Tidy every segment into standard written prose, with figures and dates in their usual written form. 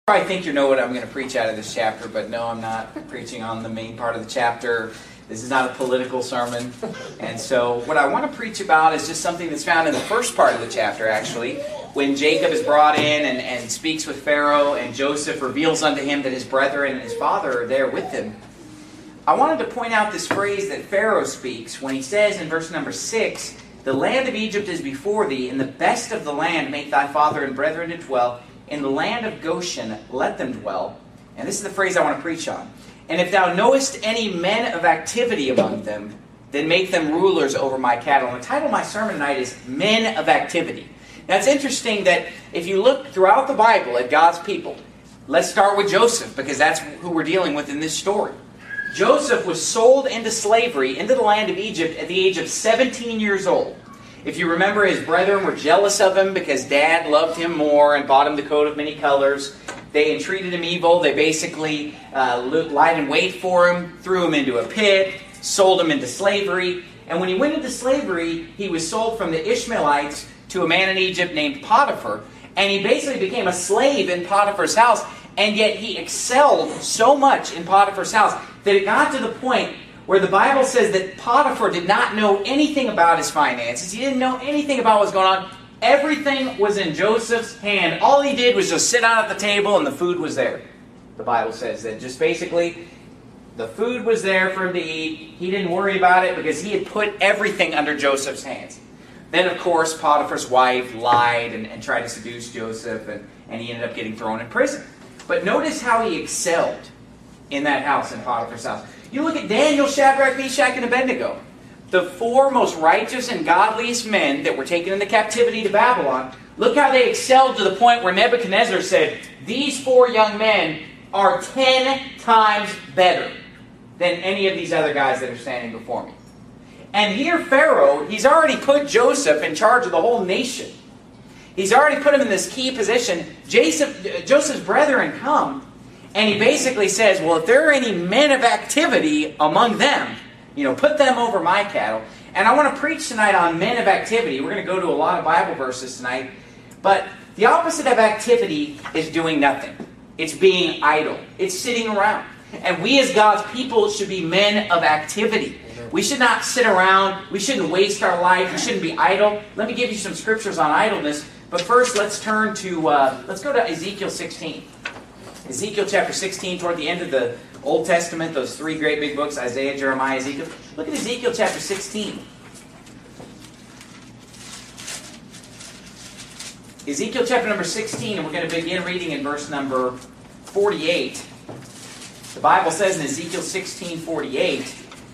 I think you know what I'm going to preach out of this chapter, but no, I'm not preaching on the main part of the chapter. This is not a political sermon. And so what I want to preach about is just something that's found in the first part of the chapter, actually, when Jacob is brought in and speaks with Pharaoh, and Joseph reveals unto him that his brethren and his father are there with him. I wanted to point out this phrase that Pharaoh speaks when he says in verse number 6, "The land of Egypt is before thee, and the best of the land make thy father and brethren to dwell. In the land of Goshen let them dwell." And this is the phrase I want to preach on. "And if thou knowest any men of activity among them, then make them rulers over my cattle." And the title of my sermon tonight is Men of Activity. Now it's interesting that if you look throughout the Bible at God's people, let's start with Joseph, because that's who we're dealing with in this story. Joseph was sold into slavery into the land of Egypt at the age of 17 years old. If you remember, his brethren were jealous of him because Dad loved him more and bought him the coat of many colors. They entreated him evil. They basically lied in wait for him, threw him into a pit, sold him into slavery. And when he went into slavery, he was sold from the Ishmaelites to a man in Egypt named Potiphar. And he basically became a slave in Potiphar's house. And yet he excelled so much in Potiphar's house that it got to the point where the Bible says that Potiphar did not know anything about his finances. He didn't know anything about what was going on. Everything was in Joseph's hand. All he did was just sit down at the table and the food was there. The Bible says that just basically the food was there for him to eat. He didn't worry about it because he had put everything under Joseph's hands. Then, of course, Potiphar's wife lied and tried to seduce Joseph, and he ended up getting thrown in prison. But notice how he excelled in that house, in Potiphar's house. You look at Daniel, Shadrach, Meshach, and Abednego. The four most righteous and godliest men that were taken into captivity to Babylon. Look how they excelled to the point where Nebuchadnezzar said, "These four young men are 10 times better than any of these other guys that are standing before me." And here Pharaoh, he's already put Joseph in charge of the whole nation. He's already put him in this key position. Joseph's brethren come, and he basically says, well, if there are any men of activity among them, put them over my cattle. And I want to preach tonight on men of activity. We're going to go to a lot of Bible verses tonight. But the opposite of activity is doing nothing. It's being idle. It's sitting around. And we as God's people should be men of activity. We should not sit around. We shouldn't waste our life. We shouldn't be idle. Let me give you some scriptures on idleness. But first, let's go to Ezekiel 16. Ezekiel chapter 16, toward the end of the Old Testament, those three great big books, Isaiah, Jeremiah, Ezekiel. Look at Ezekiel chapter 16. Ezekiel chapter number 16, and we're going to begin reading in verse number 48. The Bible says in Ezekiel 16:48,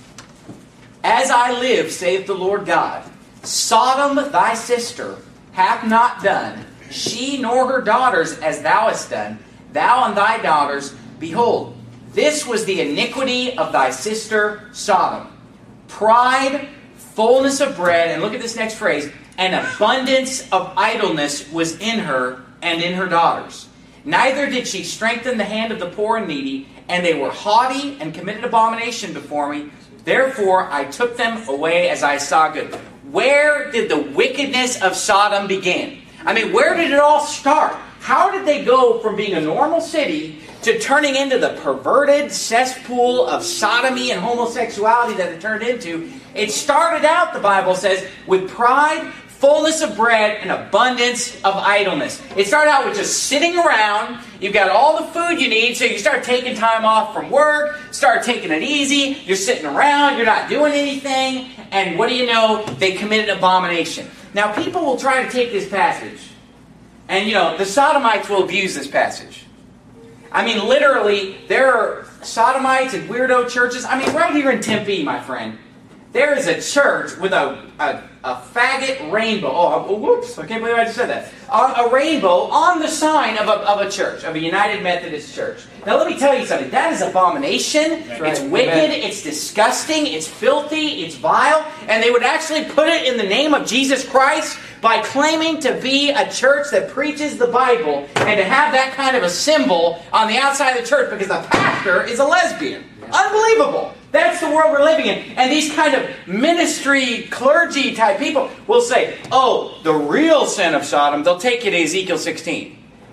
"As I live, saith the Lord God, Sodom thy sister hath not done, she nor her daughters as thou hast done, thou and thy daughters, behold, this was the iniquity of thy sister Sodom. Pride, fullness of bread," and look at this next phrase, "an abundance of idleness was in her and in her daughters. Neither did she strengthen the hand of the poor and needy, and they were haughty and committed abomination before me. Therefore I took them away as I saw good." Where did the wickedness of Sodom begin? Where did it all start? How did they go from being a normal city to turning into the perverted cesspool of sodomy and homosexuality that it turned into? It started out, the Bible says, with pride, fullness of bread, and abundance of idleness. It started out with just sitting around. You've got all the food you need, so you start taking time off from work, start taking it easy, you're sitting around, you're not doing anything, and what do you know? They committed abomination. Now, people will try to take this passage, and the Sodomites will abuse this passage. Literally, there are Sodomites and weirdo churches. Right here in Tempe, my friend, there is a church with a faggot rainbow. Oh, whoops, I can't believe I just said that. A rainbow on the sign of a church, of a United Methodist church. Now let me tell you something. That is abomination. Right. It's wicked. Amen. It's disgusting. It's filthy. It's vile. And they would actually put it in the name of Jesus Christ by claiming to be a church that preaches the Bible and to have that kind of a symbol on the outside of the church because the pastor is a lesbian. Unbelievable. That's the world we're living in. And these kind of ministry, clergy type people will say, oh, the real sin of Sodom, they'll take you to Ezekiel 16.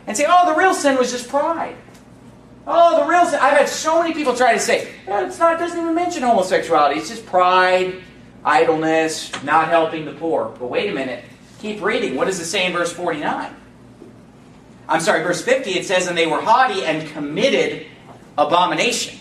and say, oh, the real sin was just pride. Oh, the real sin. I've had so many people try to say, it doesn't even mention homosexuality. It's just pride, idleness, not helping the poor. But wait a minute. Keep reading. What does it say in verse 49? I'm sorry, verse 50. It says, and they were haughty and committed abomination.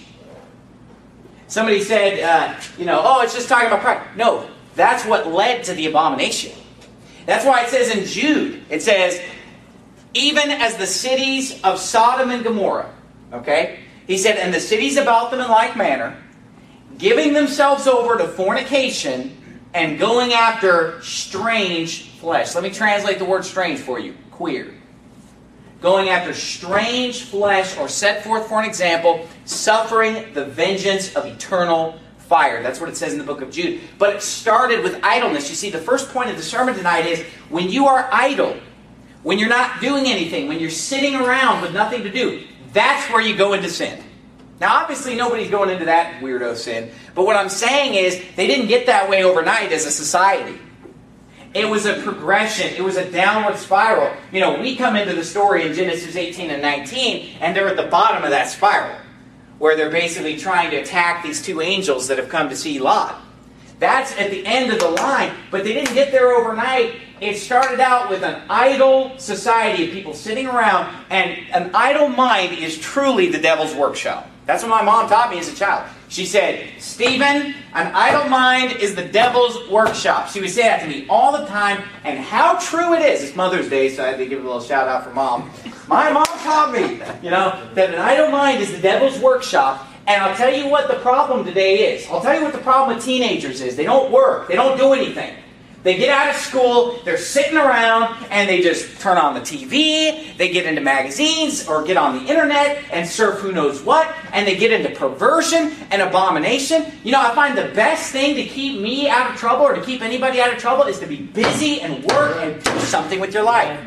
Somebody said, it's just talking about pride. No, that's what led to the abomination. That's why it says in Jude, it says, even as the cities of Sodom and Gomorrah, okay? He said, and the cities about them in like manner, giving themselves over to fornication and going after strange flesh. Let me translate the word strange for you. Queer. Going after strange flesh, or set forth for an example, suffering the vengeance of eternal fire. That's what it says in the book of Jude. But it started with idleness. You see, the first point of the sermon tonight is when you are idle, when you're not doing anything, when you're sitting around with nothing to do, that's where you go into sin. Now, obviously, nobody's going into that weirdo sin. But what I'm saying is, they didn't get that way overnight as a society. It was a progression. It was a downward spiral. We come into the story in Genesis 18 and 19, and they're at the bottom of that spiral, where they're basically trying to attack these two angels that have come to see Lot. That's at the end of the line, but they didn't get there overnight. It started out with an idle society of people sitting around, and an idle mind is truly the devil's workshop. That's what my mom taught me as a child. She said, Stephen, an idle mind is the devil's workshop. She would say that to me all the time, and how true it is. It's Mother's Day, so I had to give a little shout out for Mom. My mom taught me, that an idle mind is the devil's workshop. And I'll tell you what the problem today is. I'll tell you what the problem with teenagers is. They don't work. They don't do anything. They get out of school, they're sitting around, and they just turn on the TV, they get into magazines, or get on the internet, and surf who knows what, and they get into perversion and abomination. I find the best thing to keep me out of trouble, or to keep anybody out of trouble, is to be busy and work and do something with your life.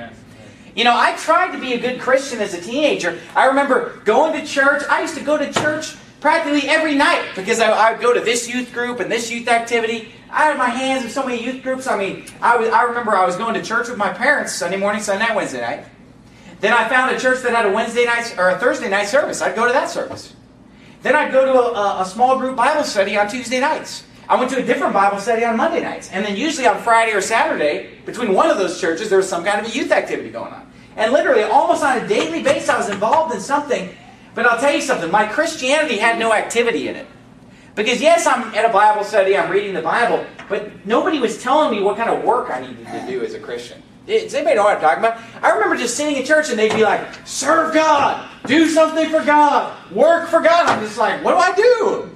I tried to be a good Christian as a teenager. I remember going to church. I used to go to church practically every night, because I would go to this youth group and this youth activity. I had my hands in so many youth groups. I remember I was going to church with my parents Sunday morning, Sunday night, Wednesday night. Then I found a church that had a Wednesday night or a Thursday night service. I'd go to that service. Then I'd go to a small group Bible study on Tuesday nights. I went to a different Bible study on Monday nights. And then usually on Friday or Saturday, between one of those churches, there was some kind of a youth activity going on. And literally, almost on a daily basis, I was involved in something. But I'll tell you something, my Christianity had no activity in it. Because yes, I'm at a Bible study, I'm reading the Bible, but nobody was telling me what kind of work I needed to do as a Christian. Does anybody know what I'm talking about? I remember just sitting in church and they'd be like, serve God, do something for God, work for God. I'm just like, what do I do?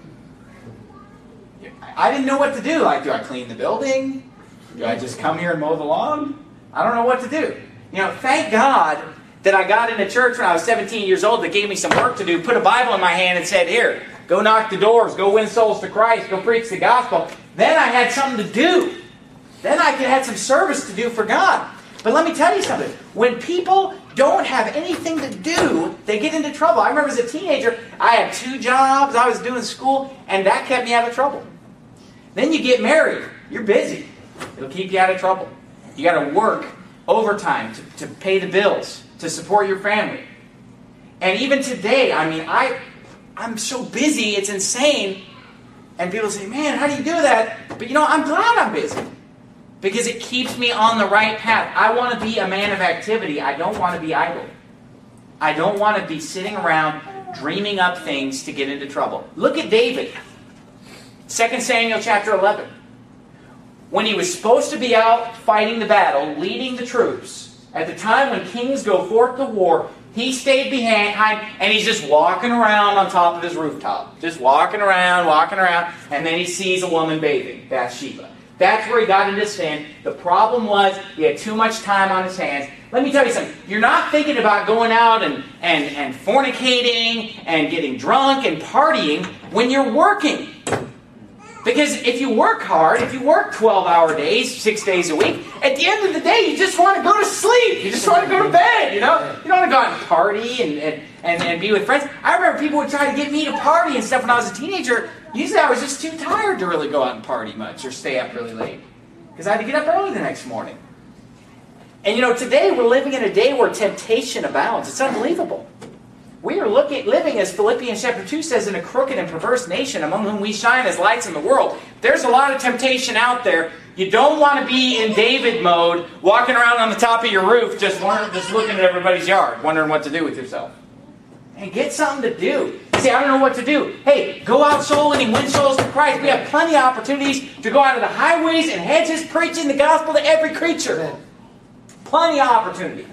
I didn't know what to do. Like, do I clean the building? Do I just come here and mow the lawn? I don't know what to do. Thank God that I got into church when I was 17 years old that gave me some work to do, put a Bible in my hand and said, here, go knock the doors, go win souls to Christ, go preach the gospel. Then I had something to do. Then I had some service to do for God. But let me tell you something. When people don't have anything to do, they get into trouble. I remember as a teenager, I had 2 jobs, I was doing school, and that kept me out of trouble. Then you get married. You're busy. It'll keep you out of trouble. You got to work overtime to pay the bills, to support your family. And even today, I'm so busy, it's insane. And people say, man, how do you do that? But I'm glad I'm busy. Because it keeps me on the right path. I want to be a man of activity. I don't want to be idle. I don't want to be sitting around dreaming up things to get into trouble. Look at David. 2 Samuel chapter 11. When he was supposed to be out fighting the battle, leading the troops, at the time when kings go forth to war, he stayed behind, and he's just walking around on top of his rooftop. Just walking around, and then he sees a woman bathing, Bathsheba. That's where he got into sin. The problem was he had too much time on his hands. Let me tell you something. You're not thinking about going out and fornicating and getting drunk and partying when you're working. Because if you work hard, if you work 12-hour days, 6 days a week, at the end of the day, you just want to go to sleep. You just want to go to bed, You don't want to go out and party and be with friends. I remember people would try to get me to party and stuff when I was a teenager. Usually I was just too tired to really go out and party much or stay up really late. Because I had to get up early the next morning. And today we're living in a day where temptation abounds. It's unbelievable. We are living, as Philippians chapter 2 says, in a crooked and perverse nation among whom we shine as lights in the world. There's a lot of temptation out there. You don't want to be in David mode, walking around on the top of your roof, just looking at everybody's yard, wondering what to do with yourself. And get something to do. You say, I don't know what to do. Hey, go out soul winning, win souls to Christ. We have plenty of opportunities to go out of the highways and hedges preaching the gospel to every creature. Plenty of opportunity.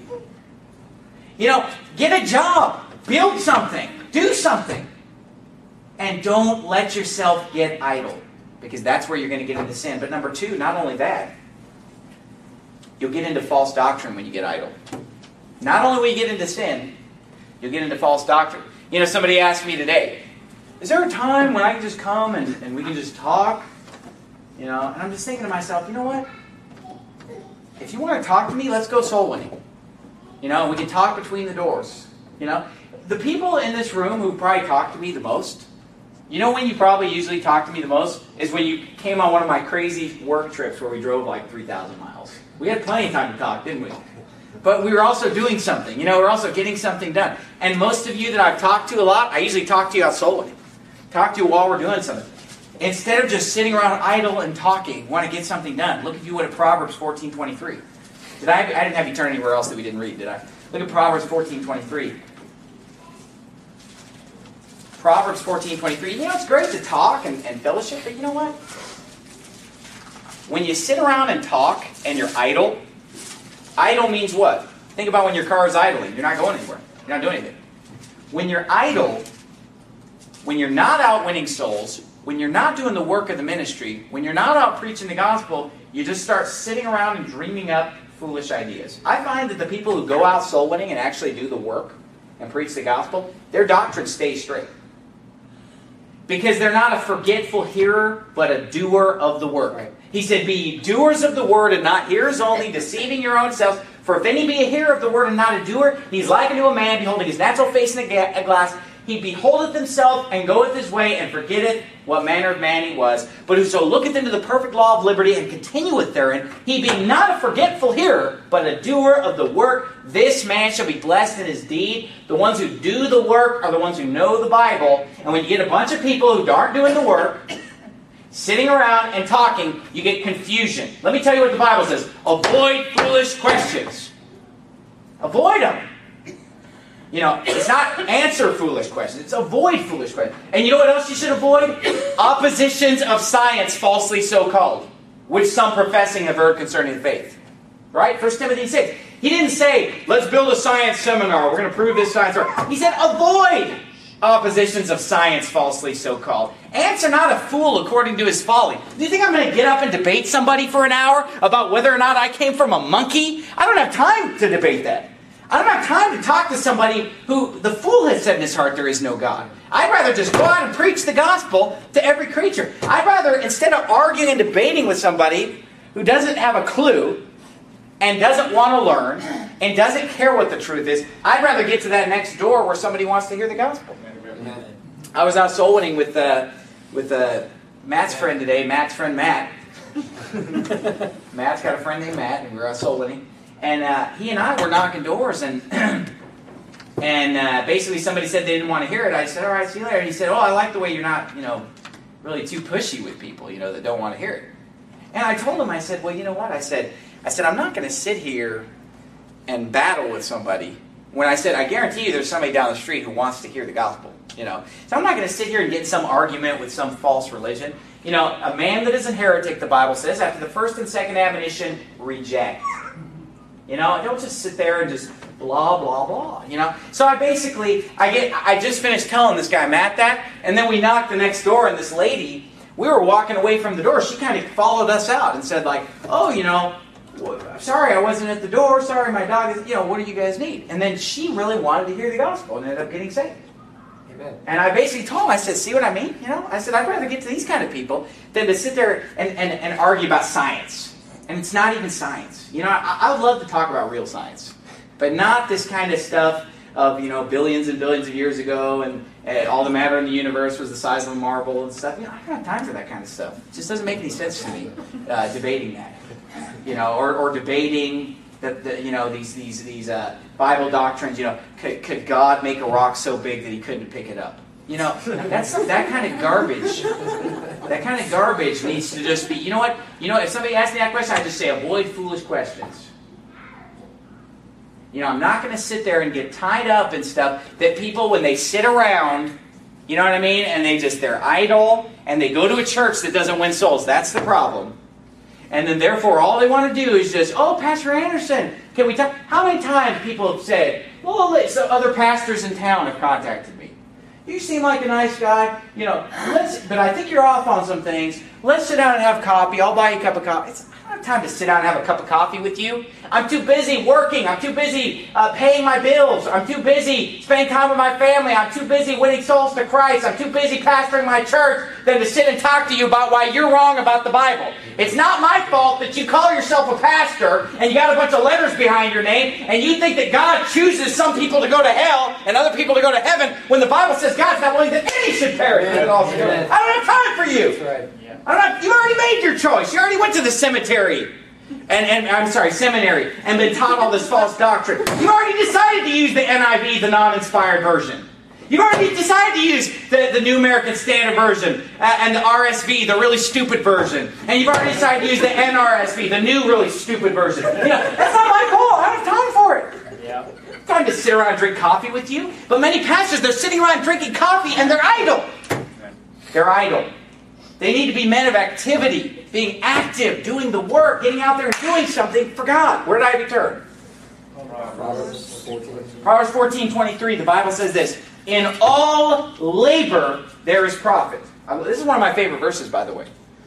Get a job. Build something. Do something. And don't let yourself get idle. Because that's where you're going to get into sin. But number two, not only that, you'll get into false doctrine when you get idle. Not only will you get into sin, you'll get into false doctrine. Somebody asked me today, is there a time when I can just come and we can just talk? And I'm just thinking to myself, you know what? If you want to talk to me, let's go soul winning. We can talk between the doors. The people in this room who probably talk to me the most, when you probably usually talk to me the most is when you came on one of my crazy work trips where we drove like 3,000 miles. We had plenty of time to talk, didn't we? But we were also doing something. We're also getting something done. And most of you that I've talked to a lot, I usually talk to you out soul winning. Talk to you while we're doing something. Instead of just sitting around idle and talking, want to get something done. Look, if you would, at Proverbs 14:23. I didn't have you turn anywhere else that we didn't read, did I? Look at Proverbs 14:23. Proverbs 14:23. It's great to talk and fellowship, but you know what? When you sit around and talk and you're idle, idle means what? Think about when your car is idling. You're not going anywhere. You're not doing anything. When you're idle, when you're not out winning souls, when you're not doing the work of the ministry, when you're not out preaching the gospel, you just start sitting around and dreaming up foolish ideas. I find that the people who go out soul winning and actually do the work and preach the gospel, their doctrine stays straight. Because they're not a forgetful hearer, but a doer of the work. Right. He said, be ye doers of the word and not hearers only, deceiving your own selves. For if any be a hearer of the word and not a doer, he's like unto a man beholding his natural face in a glass. He beholdeth himself and goeth his way and forgetteth what manner of man he was. But whoso looketh into the perfect law of liberty and continueth therein, he being not a forgetful hearer, but a doer of the work, this man shall be blessed in his deed. The ones who do the work are the ones who know the Bible. And when you get a bunch of people who aren't doing the work, sitting around and talking, you get confusion. Let me tell you what the Bible says. Avoid foolish questions. Avoid them. It's not answer foolish questions. It's avoid foolish questions. And you know what else you should avoid? Oppositions of science falsely so called, which some professing have heard concerning the faith. Right? 1 Timothy 6. He didn't say, let's build a science seminar. We're going to prove this science. He said, avoid oppositions of science falsely so called. Answer not a fool according to his folly. Do you think I'm going to get up and debate somebody for an hour about whether or not I came from a monkey? I don't have time to debate that. I don't have time to talk to somebody who the fool has said in his heart there is no God. I'd rather just go out and preach the gospel to every creature. I'd rather, instead of arguing and debating with somebody who doesn't have a clue and doesn't want to learn and doesn't care what the truth is, I'd rather get to that next door where somebody wants to hear the gospel. I was out soul winning with Matt's friend today, Matt's friend Matt. Matt's got a friend named Matt, and we were out soul winning. And he and I were knocking doors, and basically somebody said they didn't want to hear it. I said, all right, see you later. And he said, oh, I like the way you're not, really too pushy with people, that don't want to hear it. And I told him, I said, well, you know what? I said, I'm not going to sit here and battle with somebody. When I said, I guarantee you there's somebody down the street who wants to hear the gospel, So I'm not going to sit here and get in some argument with some false religion. A man that is a heretic, the Bible says, after the first and second admonition, reject. Don't just sit there and just blah, blah, blah, So I just finished telling this guy, Matt, that, and then we knocked the next door, and this lady, we were walking away from the door. She kind of followed us out and said, like, oh, sorry, I wasn't at the door. Sorry, my dog is, what do you guys need? And then she really wanted to hear the gospel and ended up getting saved. Amen. And I basically told him, I said, see what I mean? I said, I'd rather get to these kind of people than to sit there and argue about science. And it's not even science. I would love to talk about real science, but not this kind of stuff of, billions and billions of years ago and all the matter in the universe was the size of a marble and stuff. I don't have time for that kind of stuff. It just doesn't make any sense to me, debating that. Or debating these Bible doctrines. Could God make a rock so big that He couldn't pick it up? That kind of garbage. That kind of garbage needs to just be. You know what? If somebody asks me that question, I just say avoid foolish questions. I'm not going to sit there and get tied up in stuff that people, when they sit around, you know what I mean, and they're idle, and they go to a church that doesn't win souls. That's the problem. And then therefore all they want to do is just, oh, Pastor Anderson, can we talk? How many times people have said, well, so other pastors in town have contacted me. You seem like a nice guy, but I think you're off on some things. Let's sit down and have coffee. I'll buy you a cup of coffee. I don't have time to sit down and have a cup of coffee with you. I'm too busy working. I'm too busy paying my bills. I'm too busy spending time with my family. I'm too busy winning souls to Christ. I'm too busy pastoring my church than to sit and talk to you about why you're wrong about the Bible. It's not my fault that you call yourself a pastor and you got a bunch of letters behind your name and you think that God chooses some people to go to hell and other people to go to heaven when the Bible says God's not willing that any should perish. I don't have time for you. That's right. You already made your choice. You already went to the cemetery. Seminary, and been taught all this false doctrine. You already decided to use the NIV, the non-inspired version. You've already decided to use the New American Standard Version and the RSV, the really stupid version. And you've already decided to use the NRSV, the new really stupid version. That's not my goal. I don't have time for it. Yeah. Time to sit around and drink coffee with you. But many pastors, they're sitting around drinking coffee and they're idle. They're idle. They need to be men of activity, being active, doing the work, getting out there and doing something for God. Where did I return? Proverbs 14. Proverbs 14:23, the Bible says this, in all labor there is profit. This is one of my favorite verses, by the way.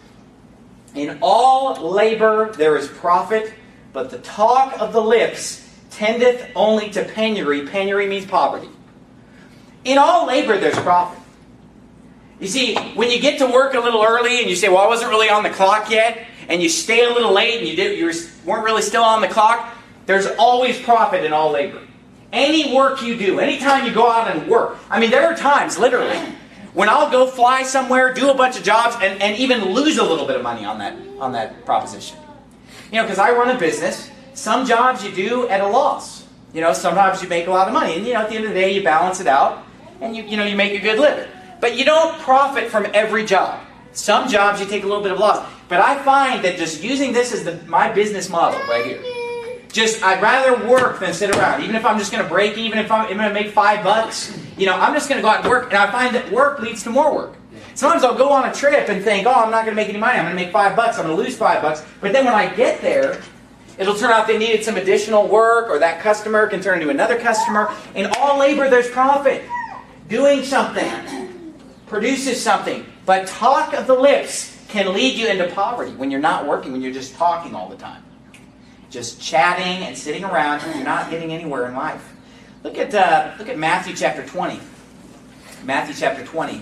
In all labor there is profit, but the talk of the lips tendeth only to penury. Penury means poverty. In all labor there's profit. You see, when you get to work a little early and you say, well, I wasn't really on the clock yet, and you stay a little late and you weren't really still on the clock, there's always profit in all labor. Any work you do, anytime you go out and work. There are times, literally, when I'll go fly somewhere, do a bunch of jobs, and even lose a little bit of money on that proposition. Because I run a business, some jobs you do at a loss. Sometimes you make a lot of money, and at the end of the day you balance it out, and you make a good living. But you don't profit from every job. Some jobs you take a little bit of loss. But I find that just using this as my business model right here. I'd rather work than sit around. Even if I'm just going to break, even if I'm going to make $5, I'm just going to go out and work. And I find that work leads to more work. Sometimes I'll go on a trip and think, I'm not going to make any money. I'm going to make $5. I'm going to lose $5. But then when I get there, it'll turn out they needed some additional work, or that customer can turn into another customer. In all labor, there's profit. Doing something produces something. But talk of the lips can lead you into poverty when you're not working, when you're just talking all the time. Just chatting and sitting around and you're not getting anywhere in life. Look at Matthew chapter 20. Matthew chapter 20.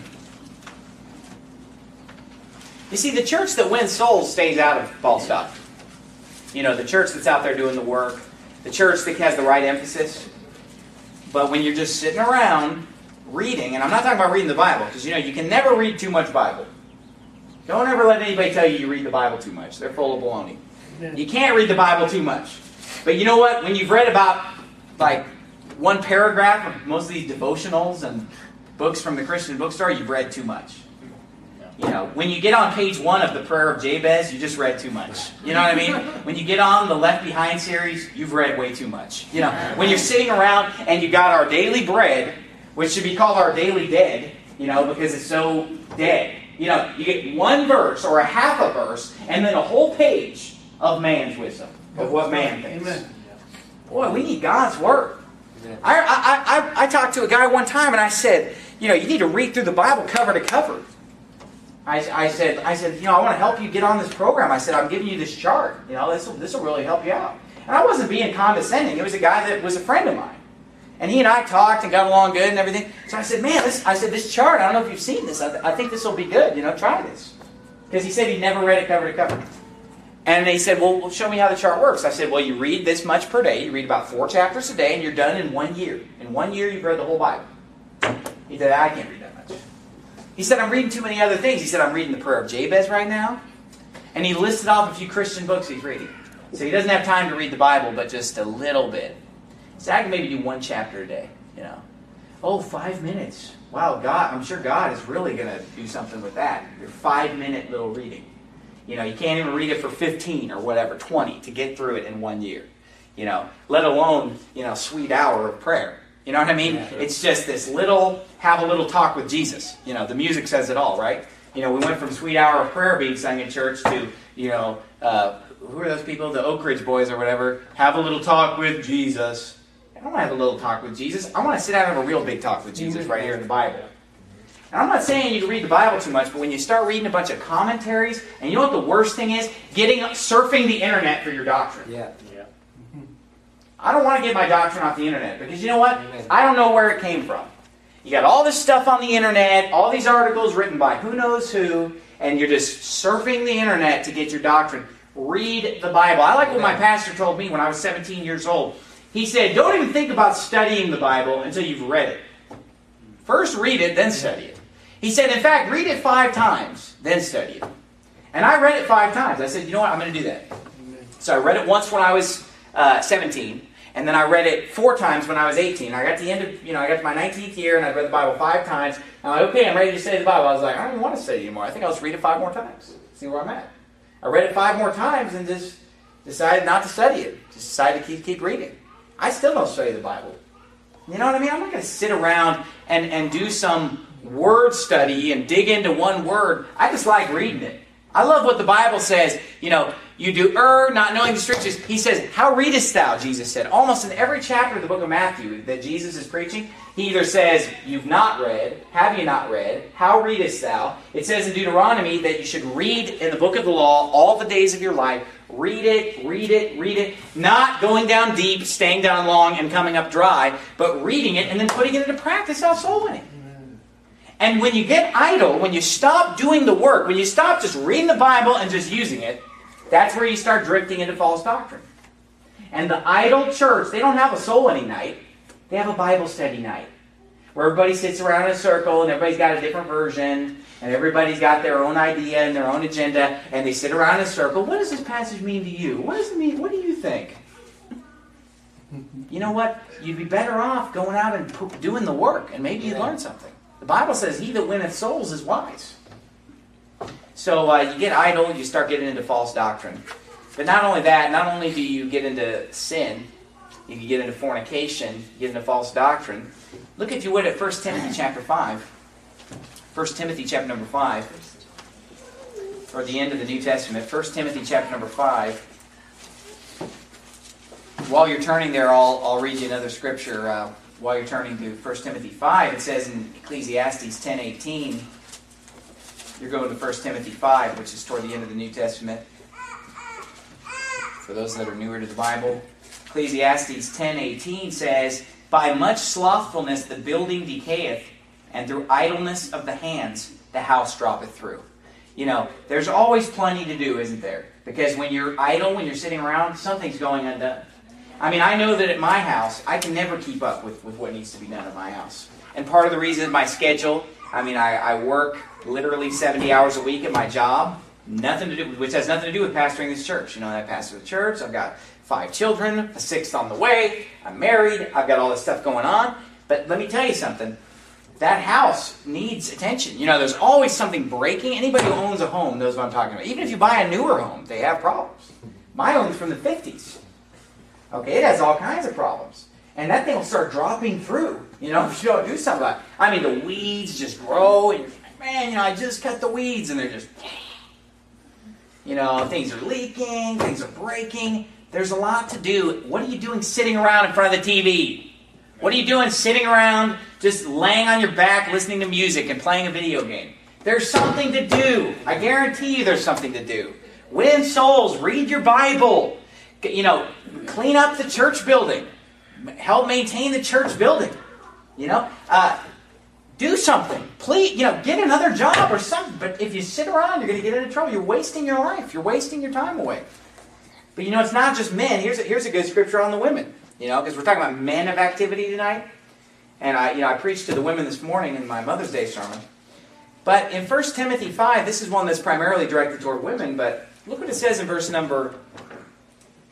You see, the church that wins souls stays out of false stuff. The church that's out there doing the work. The church that has the right emphasis. But when you're just sitting around reading, and I'm not talking about reading the Bible, because you can never read too much Bible. Don't ever let anybody tell you read the Bible too much. They're full of baloney. You can't read the Bible too much. But you know what? When you've read about one paragraph of most of these devotionals and books from the Christian bookstore, you've read too much. When you get on page 1 of the Prayer of Jabez, you just read too much. You know what I mean? When you get on the Left Behind series, you've read way too much. When you're sitting around and you got Our Daily Bread, which should be called Our Daily Dead, because it's so dead. You get one verse or a half a verse and then a whole page of man's wisdom, of what man thinks. Amen. Boy, we need God's Word. I talked to a guy one time and I said, you need to read through the Bible cover to cover. I said, I want to help you get on this program. I said, I'm giving you this chart. This will really help you out. And I wasn't being condescending. It was a guy that was a friend of mine. And he and I talked and got along good and everything. So I said, this chart, I don't know if you've seen this. I think this will be good. Try this. Because he said he never read it cover to cover. And he said, well, show me how the chart works. I said, well, you read this much per day. You read about 4 chapters a day, and you're done in 1 year. In 1 year, you've read the whole Bible. He said, I can't read that much. He said, I'm reading too many other things. He said, I'm reading the Prayer of Jabez right now. And he listed off a few Christian books he's reading. So he doesn't have time to read the Bible, but just a little bit. So I can maybe do one chapter a day, Oh, 5 minutes. Wow, God, I'm sure God is really going to do something with that. Your 5-minute little reading. You can't even read it for 15 or whatever, 20 to get through it in 1 year. Let alone, sweet hour of prayer. You know what I mean? Yeah, sure. It's just this little, have a little talk with Jesus. The music says it all, right? We went from sweet hour of prayer being sung in church to, who are those people? The Oak Ridge Boys or whatever. Have a little talk with Jesus. I don't want to have a little talk with Jesus. I want to sit down and have a real big talk with Jesus right here in the Bible. And I'm not saying you can read the Bible too much, but when you start reading a bunch of commentaries, and you know what the worst thing is? Surfing the internet for your doctrine. Yeah. I don't want to get my doctrine off the internet, because you know what? I don't know where it came from. You got all this stuff on the internet, all these articles written by who knows who, and you're just surfing the internet to get your doctrine. Read the Bible. I like what my pastor told me when I was 17 years old. He said, don't even think about studying the Bible until you've read it. First read it, then study it. He said, in fact, read it 5 times, then study it. And I read it 5 times. I said, you know what, I'm going to do that. So I read it once when I was 17, and then I read it 4 times when I was 18. I got to the end of, I got to my 19th year, and I read the Bible 5 times. And I'm like, okay, I'm ready to study the Bible. I was like, I don't even want to study anymore. I think I'll just read it 5 more times. See where I'm at. I read it 5 more times and just decided not to study it. Just decided to keep reading. I still don't study the Bible. You know what I mean? I'm not going to sit around and do some word study and dig into one word. I just like reading it. I love what the Bible says. You do not knowing the scriptures. He says, how readest thou, Jesus said. Almost in every chapter of the book of Matthew that Jesus is preaching, he either says, you've not read, have you not read, how readest thou? It says in Deuteronomy that you should read in the book of the law all the days of your life. Read it, read it, read it. Not going down deep, staying down long, and coming up dry, but reading it and then putting it into practice. That's soul winning. And when you get idle, when you stop doing the work, when you stop just reading the Bible and just using it, that's where you start drifting into false doctrine. And the idle church, they don't have a soul winning night. They have a Bible study night. Where everybody sits around in a circle and everybody's got a different version. And everybody's got their own idea and their own agenda. And they sit around in a circle. What does this passage mean to you? What does it mean? What do you think? You know what? You'd be better off going out and doing the work. And maybe you'd learn something. The Bible says, he that winneth souls is wise. So you get idle, you start getting into false doctrine. But not only that, not only do you get into sin, you can get into fornication, you get into false doctrine. Look, if you would, at 1 Timothy chapter 5. 1 Timothy chapter number 5. Or the end of the New Testament. 1 Timothy chapter number 5. While you're turning there, I'll read you another scripture. While you're turning to 1 Timothy 5, it says in Ecclesiastes 10:18, you're going to 1 Timothy 5, which is toward the end of the New Testament. For those that are newer to the Bible, Ecclesiastes 10:18 says, by much slothfulness the building decayeth, and through idleness of the hands the house droppeth through. There's always plenty to do, isn't there? Because when you're idle, when you're sitting around, something's going undone. I know that at my house, I can never keep up with what needs to be done at my house. And part of the reason is my schedule. I work literally 70 hours a week at my job, which has nothing to do with pastoring this church. I pastor the church, I've got 5 children, a 6th on the way, I'm married, I've got all this stuff going on. But let me tell you something, that house needs attention. There's always something breaking. Anybody who owns a home knows what I'm talking about. Even if you buy a newer home, they have problems. My home's from the 50s. Okay, it has all kinds of problems. And that thing will start dropping through, if you don't do something about it. The weeds just grow, and you're like, man, I just cut the weeds, and they're just, things are leaking, things are breaking. There's a lot to do. What are you doing sitting around in front of the TV? What are you doing sitting around just laying on your back listening to music and playing a video game? There's something to do. I guarantee you there's something to do. Win souls. Read your Bible. Clean up the church building. Help maintain the church building. Do something. Please, get another job or something. But if you sit around, you're going to get into trouble. You're wasting your life. You're wasting your time away. But it's not just men. Here's a good scripture on the women. Because we're talking about men of activity tonight. And I preached to the women this morning in my Mother's Day sermon. But in 1 Timothy 5, this is one that's primarily directed toward women. But look what it says in verse number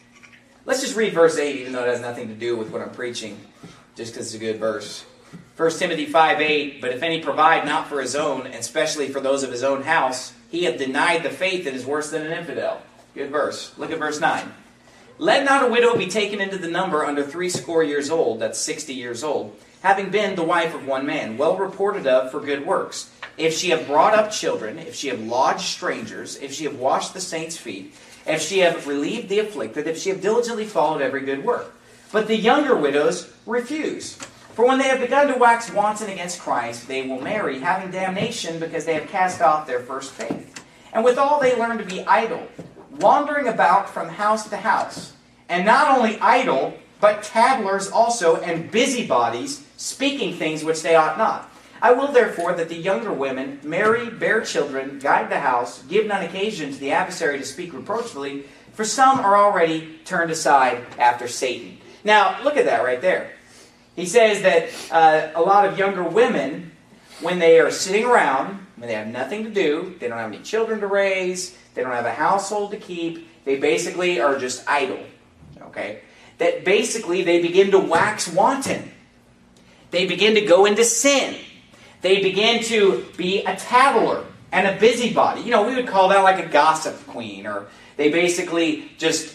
Let's just read verse 8, even though it has nothing to do with what I'm preaching, just because it's a good verse. 1 Timothy 5:8, but if any provide not for his own, and especially for those of his own house, he hath denied the faith and is worse than an infidel. Good verse. Look at verse 9. Let not a widow be taken into the number under 60 years old, that's 60 years old, having been the wife of one man, well reported of for good works. If she have brought up children, if she have lodged strangers, if she have washed the saints' feet, if she have relieved the afflicted, if she have diligently followed every good work. But the younger widows refuse. For when they have begun to wax wanton against Christ, they will marry, having damnation, because they have cast off their first faith. And withal they learn to be idle, wandering about from house to house. And not only idle, but tattlers also, and busybodies, speaking things which they ought not. I will therefore that the younger women marry, bear children, guide the house, give none occasion to the adversary to speak reproachfully, for some are already turned aside after Satan. Now, look at that right there. He says that a lot of younger women, when they are sitting around, when they have nothing to do, they don't have any children to raise, they don't have a household to keep, they basically are just idle. Okay? That basically they begin to wax wanton. They begin to go into sin. They begin to be a tattler and a busybody. You know, we would call that like a gossip queen. Or they basically just,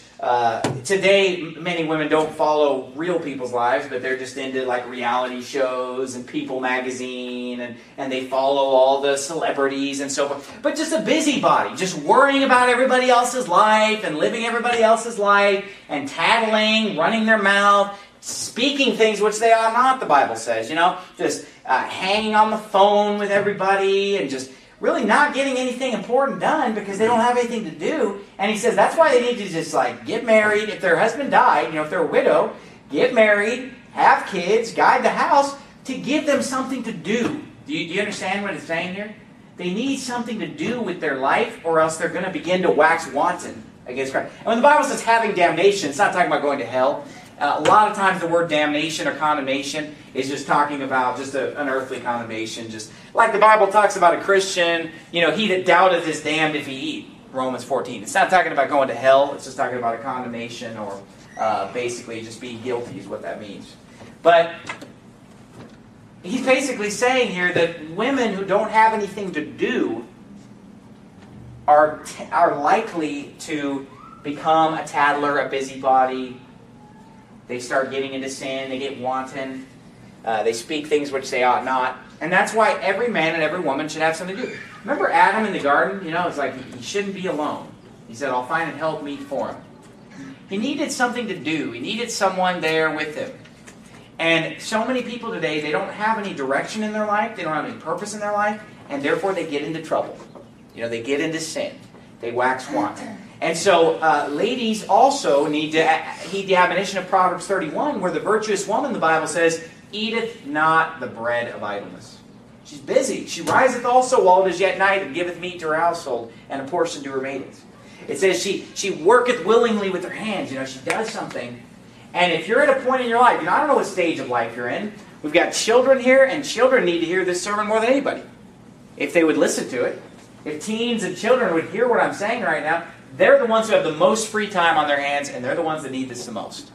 today many women don't follow real people's lives, but they're just into like reality shows and People magazine, and they follow all the celebrities and so forth. But just a busybody, just worrying about everybody else's life and living everybody else's life and tattling, running their mouth, speaking things which they are not, the Bible says, you know, just hanging on the phone with everybody and just really not getting anything important done because they don't have anything to do. And he says that's why they need to just like get married. If their husband died, you know, if they're a widow, get married, have kids, guide the house to give them something to do. Do you understand what it's saying here? They need something to do with their life or else they're going to begin to wax wanton against Christ. And when the Bible says having damnation, it's not talking about going to hell. A lot of times the word damnation or condemnation is just talking about just an earthly condemnation. Just like the Bible talks about a Christian, you know, he that doubteth is damned if he eat. Romans 14. It's not talking about going to hell. It's just talking about a condemnation or basically just being guilty is what that means. But he's basically saying here that women who don't have anything to do are likely to become a tattler, a busybody. They start getting into sin. They get wanton. They speak things which they ought not. And that's why every man and every woman should have something to do. Remember Adam in the garden? You know, it's like he shouldn't be alone. He said, I'll find an helpmeet for him. He needed something to do. He needed someone there with him. And so many people today, they don't have any direction in their life. They don't have any purpose in their life. And therefore they get into trouble. You know, they get into sin. They wax wanton. And so ladies also need to heed the admonition of Proverbs 31, where the virtuous woman, the Bible says, eateth not the bread of idleness. She's busy. She riseth also while it is yet night, and giveth meat to her household, and a portion to her maidens. It says she worketh willingly with her hands. You know, she does something. And if you're at a point in your life, you know, I don't know what stage of life you're in. We've got children here, and children need to hear this sermon more than anybody. If they would listen to it. If teens and children would hear what I'm saying right now, they're the ones who have the most free time on their hands, and they're the ones that need this the most.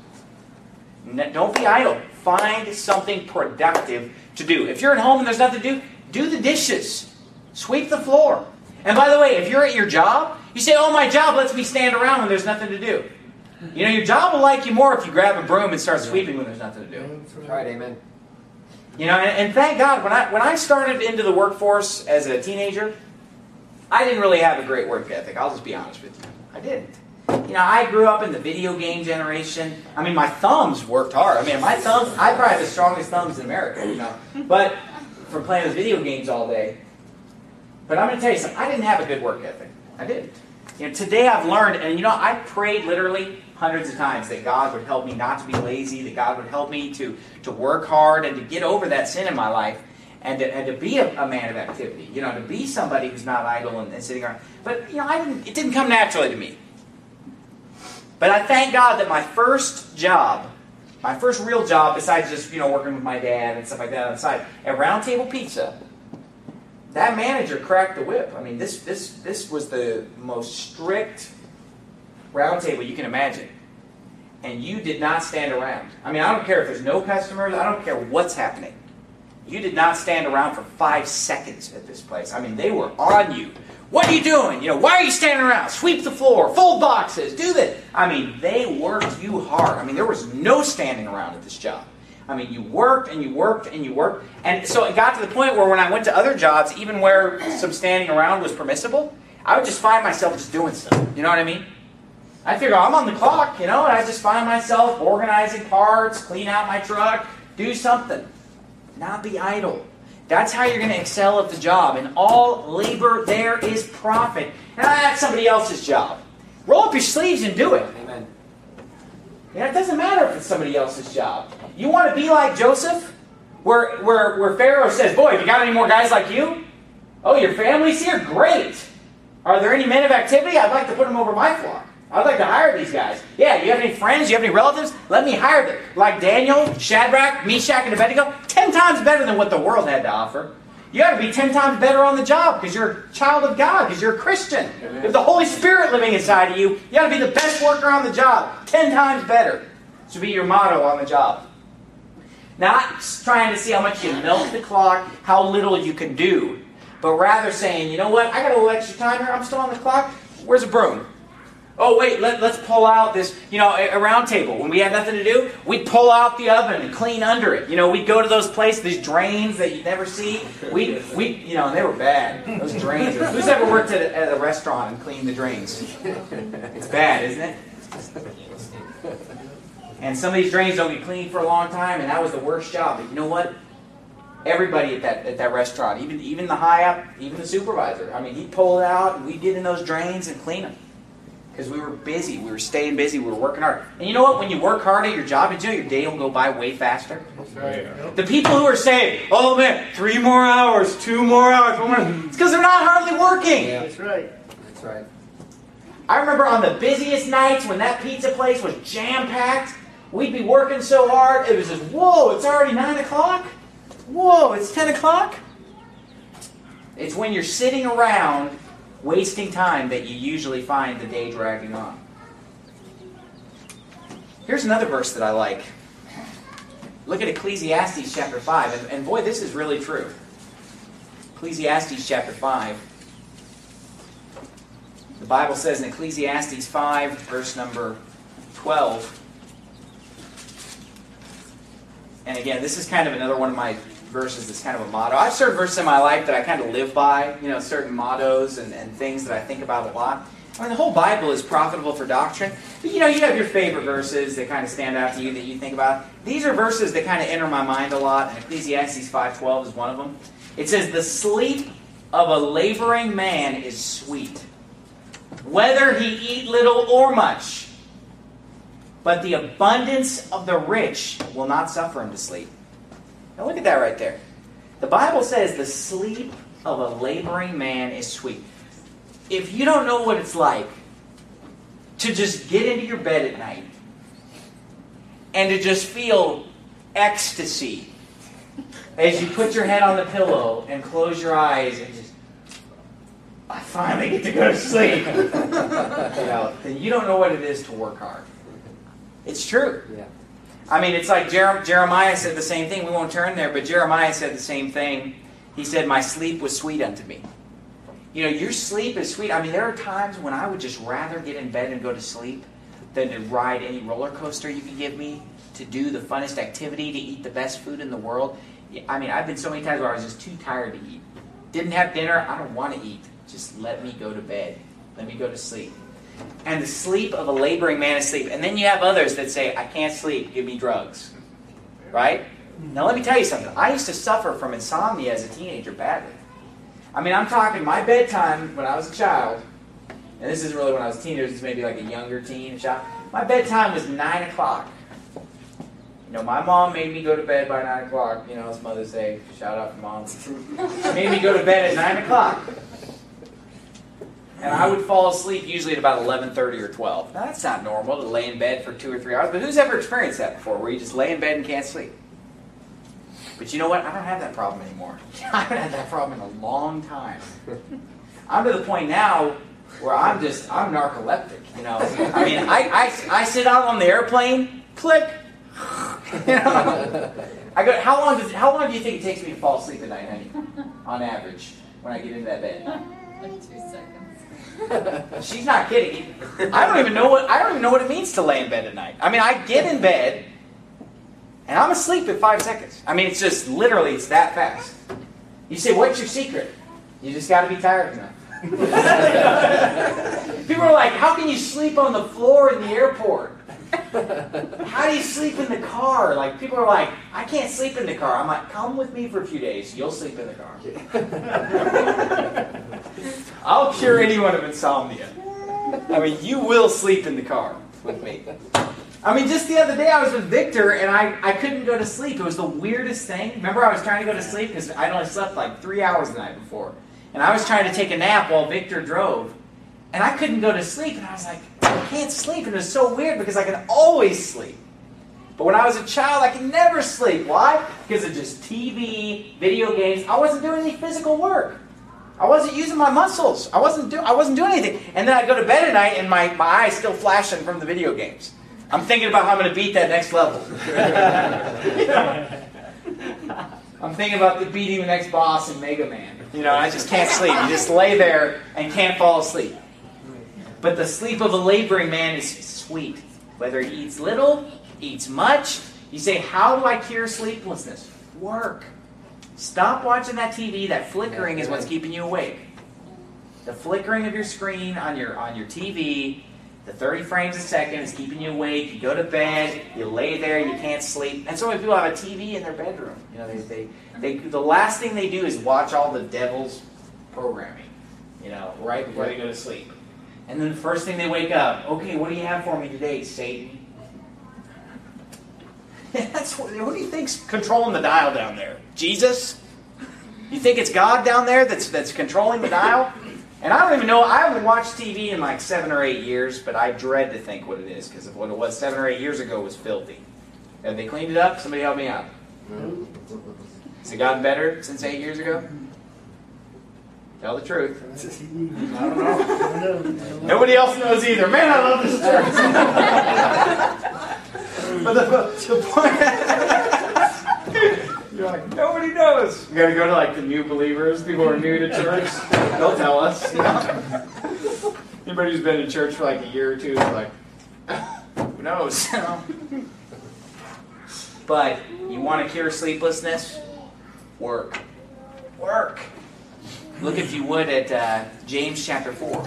Don't be idle. Find something productive to do. If you're at home and there's nothing to do, do the dishes. Sweep the floor. And by the way, if you're at your job, you say, oh, my job lets me stand around when there's nothing to do. You know, your job will like you more if you grab a broom and start sweeping when there's nothing to do. That's right, amen. You know, and thank God, when I started into the workforce as a teenager, I didn't really have a great work ethic. I'll just be honest with you. I didn't. You know, I grew up in the video game generation. I mean, my thumbs worked hard. I mean, my thumbs, I probably have the strongest thumbs in America, you know. But from playing those video games all day. But I'm going to tell you something. I didn't have a good work ethic. I didn't. You know, today I've learned, and you know, I prayed literally hundreds of times that God would help me not to be lazy, that God would help me to work hard and to get over that sin in my life. And to be a man of activity, you know, to be somebody who's not idle and sitting around. But, you know, it didn't come naturally to me. But I thank God that my first job, my first real job, besides just, you know, working with my dad and stuff like that on the side, at Round Table Pizza, that manager cracked the whip. I mean, this was the most strict round table you can imagine. and you did not stand around. I mean, I don't care if there's no customers. I don't care what's happening. You did not stand around for 5 seconds at this place. I mean, they were on you. What are you doing? Why are you standing around? Sweep the floor, fold boxes, do this. I mean, they worked you hard. I mean, there was no standing around at this job. I mean, you worked and you worked and you worked. And so it got to the point where when I went to other jobs, even where some standing around was permissible, I would just find myself just doing stuff. You know what I mean? I figure I'm on the clock, and I just find myself organizing parts, clean out my truck, do something. Not be idle. That's how you're going to excel at the job. In all labor, there is profit. Now, that's somebody else's job. Roll up your sleeves and do it. Amen. It doesn't matter if it's somebody else's job. You want to be like Joseph? Where Pharaoh says, boy, have you got any more guys like you? Oh, your family's here? Great. Are there any men of activity? I'd like to put them over my flock. I'd like to hire these guys. Yeah, you have any friends? You have any relatives? Let me hire them. Like Daniel, Shadrach, Meshach, and Abednego. 10 times better than what the world had to offer. You got to be 10 times better on the job because you're a child of God, because you're a Christian. Amen. If the Holy Spirit living inside of you, you got to be the best worker on the job. 10 times better. Should be your motto on the job. Not trying to see how much you milk the clock, how little you can do, but rather saying, you know what, I got a little extra time here, I'm still on the clock. Where's a broom? Oh, wait, let's pull out this, a round table. When we had nothing to do, we'd pull out the oven and clean under it. We'd go to those places, these drains that you never see. And they were bad. Those drains. Who's ever worked at a restaurant and cleaned the drains? It's bad, isn't it? And some of these drains don't get cleaned for a long time, and that was the worst job. But you know what? Everybody at that restaurant, even the high up, even the supervisor, I mean, he'd pull it out, and we'd get in those drains and clean them. Because we were busy. We were staying busy. We were working hard. And you know what? When you work hard at your job, your day will go by way faster. Right. The people who are saying, oh man, 3 more hours, 2 more hours, 1 more hours, it's because they're not hardly working. Yeah. That's right. That's right. I remember on the busiest nights when that pizza place was jam-packed, we'd be working so hard, it was just, whoa, it's already 9 o'clock? Whoa, it's 10 o'clock? It's when you're sitting around wasting time that you usually find the day dragging on. Here's another verse that I like. Look at Ecclesiastes chapter 5, and boy, this is really true. Ecclesiastes chapter 5. The Bible says in Ecclesiastes 5, verse number 12, and again, this is kind of another one of my verses that's kind of a motto. I have certain verses in my life that I kind of live by, certain mottos and things that I think about a lot. I mean, the whole Bible is profitable for doctrine. But, you have your favorite verses that kind of stand out to you that you think about. These are verses that kind of enter my mind a lot, and Ecclesiastes 5:12 is one of them. It says, the sleep of a laboring man is sweet, whether he eat little or much. But the abundance of the rich will not suffer him to sleep. Now look at that right there. The Bible says the sleep of a laboring man is sweet. If you don't know what it's like to just get into your bed at night and to just feel ecstasy as you put your head on the pillow and close your eyes and just, I finally get to go to sleep, then you don't know what it is to work hard. It's true. Yeah. I mean, it's like Jeremiah said the same thing. We won't turn there, but Jeremiah said the same thing. He said, my sleep was sweet unto me. Your sleep is sweet. I mean, there are times when I would just rather get in bed and go to sleep than to ride any roller coaster you can give me, to do the funnest activity, to eat the best food in the world. I mean, I've been so many times where I was just too tired to eat. Didn't have dinner. I don't want to eat. Just let me go to bed. Let me go to sleep. And the sleep of a laboring man is sleep. And then you have others that say, I can't sleep, give me drugs. Right? Now let me tell you something. I used to suffer from insomnia as a teenager badly. I mean, I'm talking my bedtime when I was a child, and this isn't really when I was a teenager, this is maybe like a younger teen, child. My bedtime was 9 o'clock. My mom made me go to bed by 9 o'clock. It's Mother's Day. Shout out to Mom. She made me go to bed at 9 o'clock. And I would fall asleep usually at about 11:30 or 12. Now, that's not normal to lay in bed for 2 or 3 hours, but who's ever experienced that before, where you just lay in bed and can't sleep? But you know what? I don't have that problem anymore. I haven't had that problem in a long time. I'm to the point now, where I'm narcoleptic, you know. I mean, I sit out on the airplane, click, you know. I go, how long do you think it takes me to fall asleep at night, honey? On average, when I get into that bed? Like 2 seconds. She's not kidding. I don't even know what it means to lay in bed at night. I mean, I get in bed and I'm asleep in 5 seconds. I mean, it's just literally, it's that fast. You say, what's your secret? You just got to be tired enough. People are like, how can you sleep on the floor in the airport? How do you sleep in the car? Like, people are like, I can't sleep in the car. I'm like, come with me for a few days. You'll sleep in the car. I'll cure anyone of insomnia. I mean, you will sleep in the car with me. I mean, just the other day I was with Victor and I couldn't go to sleep. It was the weirdest thing. Remember, I was trying to go to sleep because I'd only slept like 3 hours the night before. And I was trying to take a nap while Victor drove. And I couldn't go to sleep. And I was like, I can't sleep. And it was so weird because I can always sleep. But when I was a child, I could never sleep. Why? Because of just TV, video games. I wasn't doing any physical work. I wasn't using my muscles. I wasn't doing anything. And then I'd go to bed at night and my eyes still flashing from the video games. I'm thinking about how I'm going to beat that next level. I'm thinking about beating the next boss in Mega Man. You know, I just can't sleep. You just lay there and can't fall asleep. But the sleep of a laboring man is sweet. Whether he eats little, eats much. You say, how do I cure sleeplessness? Work. Stop watching that TV. That flickering is what's keeping you awake. The flickering of your screen on your TV, the 30 frames a second is keeping you awake. You go to bed, you lay there, you can't sleep. And so many people have a TV in their bedroom. You know, the last thing they do is watch all the devil's programming, you know, right before they go to sleep. And then the first thing they wake up, okay, what do you have for me today, Satan? Who do you think's controlling the dial down there? Jesus? You think it's God down there that's controlling the dial? And I don't even know, I haven't watched TV in like 7 or 8 years, but I dread to think what it is, because what it was 7 or 8 years ago was filthy. Have they cleaned it up? Somebody help me out. Has it gotten better since 8 years ago? Tell the truth. I don't know. Nobody else knows either. Man, I love this church. But the point... You're like, nobody knows. You got to go to like the new believers, people who are new to church. They'll tell us. You know? Anybody who's been in church for like a year or two is like, who knows? You know? But you want to cure sleeplessness? Work. Work. Look, if you would, at James chapter 4.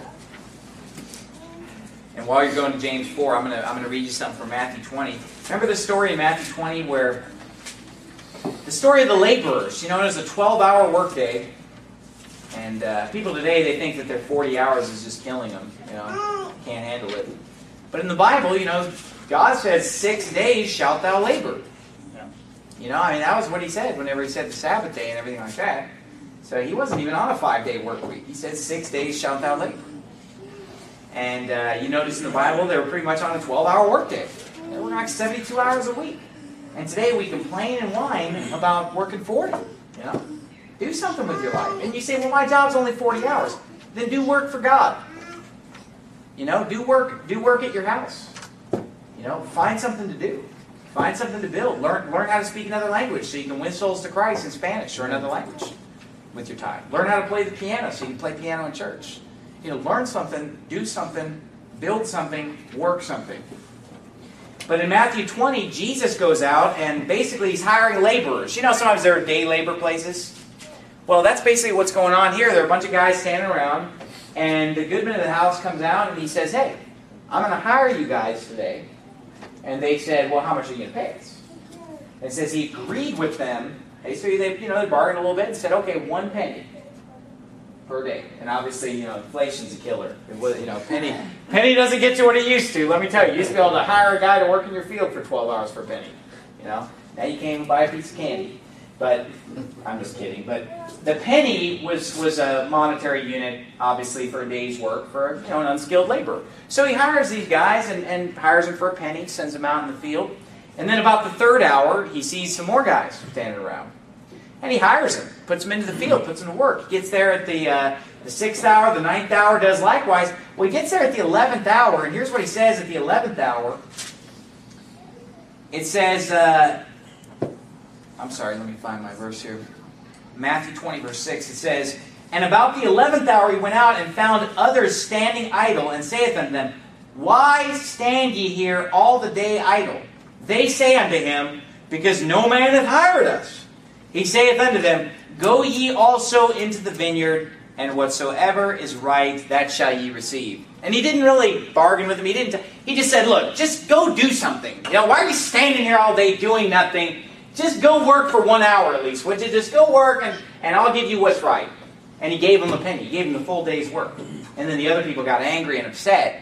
And while you're going to James 4, I'm gonna read you something from Matthew 20. Remember the story in Matthew 20 where the story of the laborers, you know, it was a 12-hour workday, and people today, they think that their 40 hours is just killing them, you know, can't handle it. But in the Bible, you know, God says 6 days shalt thou labor. You know, I mean, that was what he said whenever he said the Sabbath day and everything like that. So he wasn't even on a 5-day work week. He said 6 days shalt thou labor. And you notice in the Bible, they were pretty much on a 12-hour workday. They were like 72 hours a week. And today we complain and whine about working 40. You know, do something with your life. And you say, well, my job's only 40 hours. Then do work for God. You know, do work at your house. You know, find something to do. Find something to build. Learn how to speak another language so you can win souls to Christ in Spanish or another language with your time. Learn how to play the piano so you can play piano in church. You know, learn something, do something, build something, work something. But in Matthew 20, Jesus goes out and basically he's hiring laborers. You know, sometimes there are day labor places. Well, that's basically what's going on here. There are a bunch of guys standing around, and the goodman of the house comes out and he says, hey, I'm going to hire you guys today. And they said, well, how much are you going to pay us? And it says he agreed with them. So they bargained a little bit and said, okay, 1 penny per day. And obviously, you know, inflation's a killer. It was, you know, penny doesn't get you what it used to. Let me tell you, you used to be able to hire a guy to work in your field for 12 hours for a penny. You know, now you can't even buy a piece of candy. But I'm just kidding. But the penny was a monetary unit, obviously, for a day's work for, you know, an unskilled laborer. So he hires these guys and hires them for a penny, sends them out in the field. And then about the 3rd hour, he sees some more guys standing around. And he hires them. puts them into the field, puts them to work. He gets there at the 6th hour, the 9th hour, does likewise. Well, he gets there at the 11th hour, and here's what he says at the 11th hour. It says, I'm sorry, let me find my verse here. Matthew 20, verse 6, it says, "And about the 11th hour he went out and found others standing idle, and saith unto them, Why stand ye here all the day idle? They say unto him, Because no man hath hired us. He saith unto them, Go ye also into the vineyard, and whatsoever is right, that shall ye receive." And he didn't really bargain with them. He just said, look, just go do something. Why are you standing here all day doing nothing? Just go work for 1 hour at least. Would you just go work, and I'll give you what's right. And he gave them a penny. He gave them the full day's work. And then the other people got angry and upset.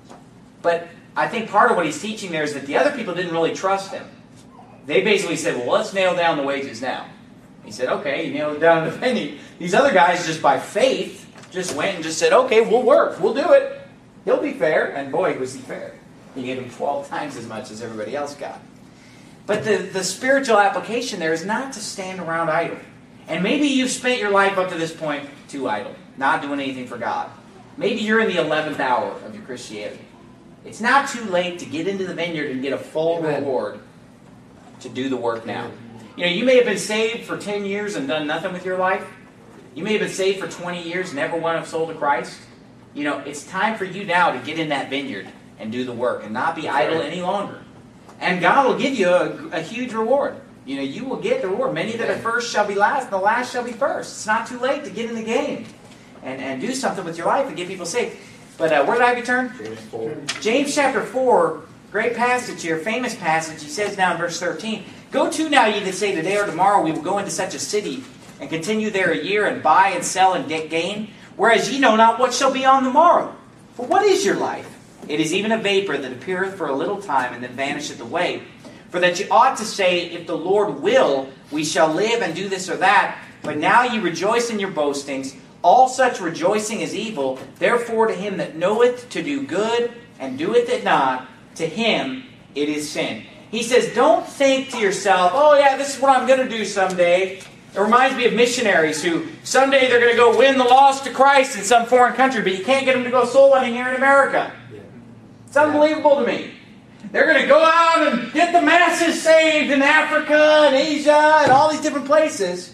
But I think part of what he's teaching there is that the other people didn't really trust him. They basically said, well, let's nail down the wages now. He said, okay, he nailed it down to the penny. These other guys, just by faith, just went and just said, okay, we'll work. We'll do it. He'll be fair. And boy, was he fair. He gave him 12 times as much as everybody else got. But the spiritual application there is not to stand around idle. And maybe you've spent your life up to this point too idle, not doing anything for God. Maybe you're in the 11th hour of your Christianity. It's not too late to get into the vineyard and get a full reward to do the work now. You may have been saved for 10 years and done nothing with your life. You may have been saved for 20 years, never one have sold to Christ. It's time for you now to get in that vineyard and do the work and not be idle any longer. And God will give you a huge reward. You will get the reward. Many that are first shall be last, and the last shall be first. It's not too late to get in the game and do something with your life and get people saved. But where did I return? James 4. James chapter 4, great passage here, famous passage. He says now in verse 13, "Go to now, ye that say, Today or tomorrow we will go into such a city, and continue there a year, and buy and sell and get gain. Whereas ye know not what shall be on the morrow. For what is your life? It is even a vapor that appeareth for a little time, and then vanisheth away. For that ye ought to say, If the Lord will, we shall live and do this or that. But now ye rejoice in your boastings. All such rejoicing is evil. Therefore to him that knoweth to do good, and doeth it not, to him it is sin." He says, don't think to yourself, oh yeah, this is what I'm going to do someday. It reminds me of missionaries who someday they're going to go win the lost to Christ in some foreign country, but you can't get them to go soul winning here in America. It's unbelievable to me. They're going to go out and get the masses saved in Africa and Asia and all these different places.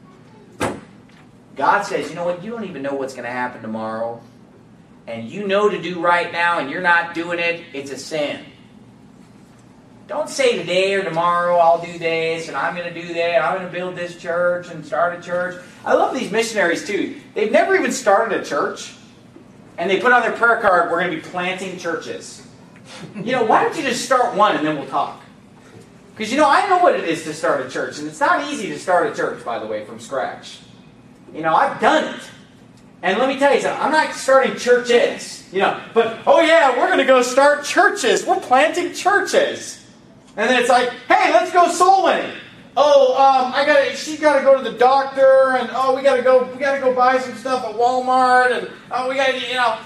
God says, you know what? You don't even know what's going to happen tomorrow. And you know to do right now and you're not doing it. It's a sin. Don't say today or tomorrow I'll do this and I'm going to do that. I'm going to build this church and start a church. I love these missionaries too. They've never even started a church. And they put on their prayer card, we're going to be planting churches. Why don't you just start one and then we'll talk? Because I know what it is to start a church. And it's not easy to start a church, by the way, from scratch. I've done it. And let me tell you something, I'm not starting churches. But, oh yeah, we're going to go start churches. We're planting churches. And then it's like, hey, let's go soul winning. Oh, she's got to go to the doctor, and we got to go buy some stuff at Walmart, and we got to,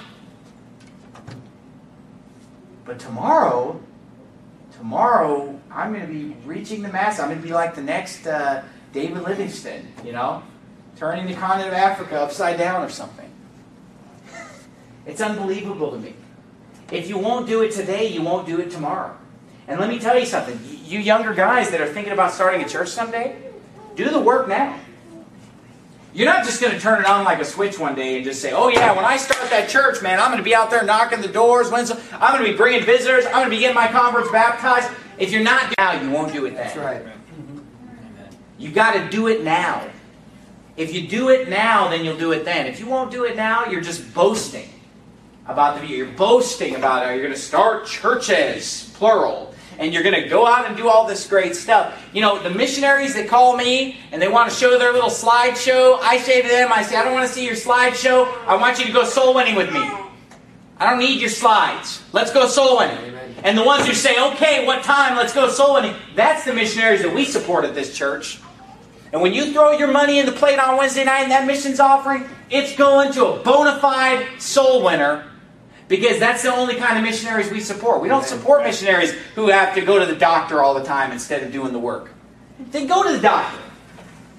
But tomorrow, I'm going to be reaching the mass. I'm going to be like the next David Livingstone, turning the continent of Africa upside down or something. It's unbelievable to me. If you won't do it today, you won't do it tomorrow. And let me tell you something. You younger guys that are thinking about starting a church someday, do the work now. You're not just going to turn it on like a switch one day and just say, oh yeah, when I start that church, man, I'm going to be out there knocking the doors. I'm going to be bringing visitors. I'm going to be getting my converts baptized. If you're not doing it now, you won't do it then. That's right. You've got to do it now. If you do it now, then you'll do it then. If you won't do it now, you're just boasting about you're boasting about you're going to start churches, plural. And you're going to go out and do all this great stuff. The missionaries that call me and they want to show their little slideshow, I say to them, I don't want to see your slideshow. I want you to go soul winning with me. I don't need your slides. Let's go soul winning. Amen. And the ones who say, okay, what time? Let's go soul winning. That's the missionaries that we support at this church. And when you throw your money in the plate on Wednesday night in that missions offering, it's going to a bona fide soul winner. Because that's the only kind of missionaries we support. We don't support missionaries who have to go to the doctor all the time instead of doing the work. Then go to the doctor.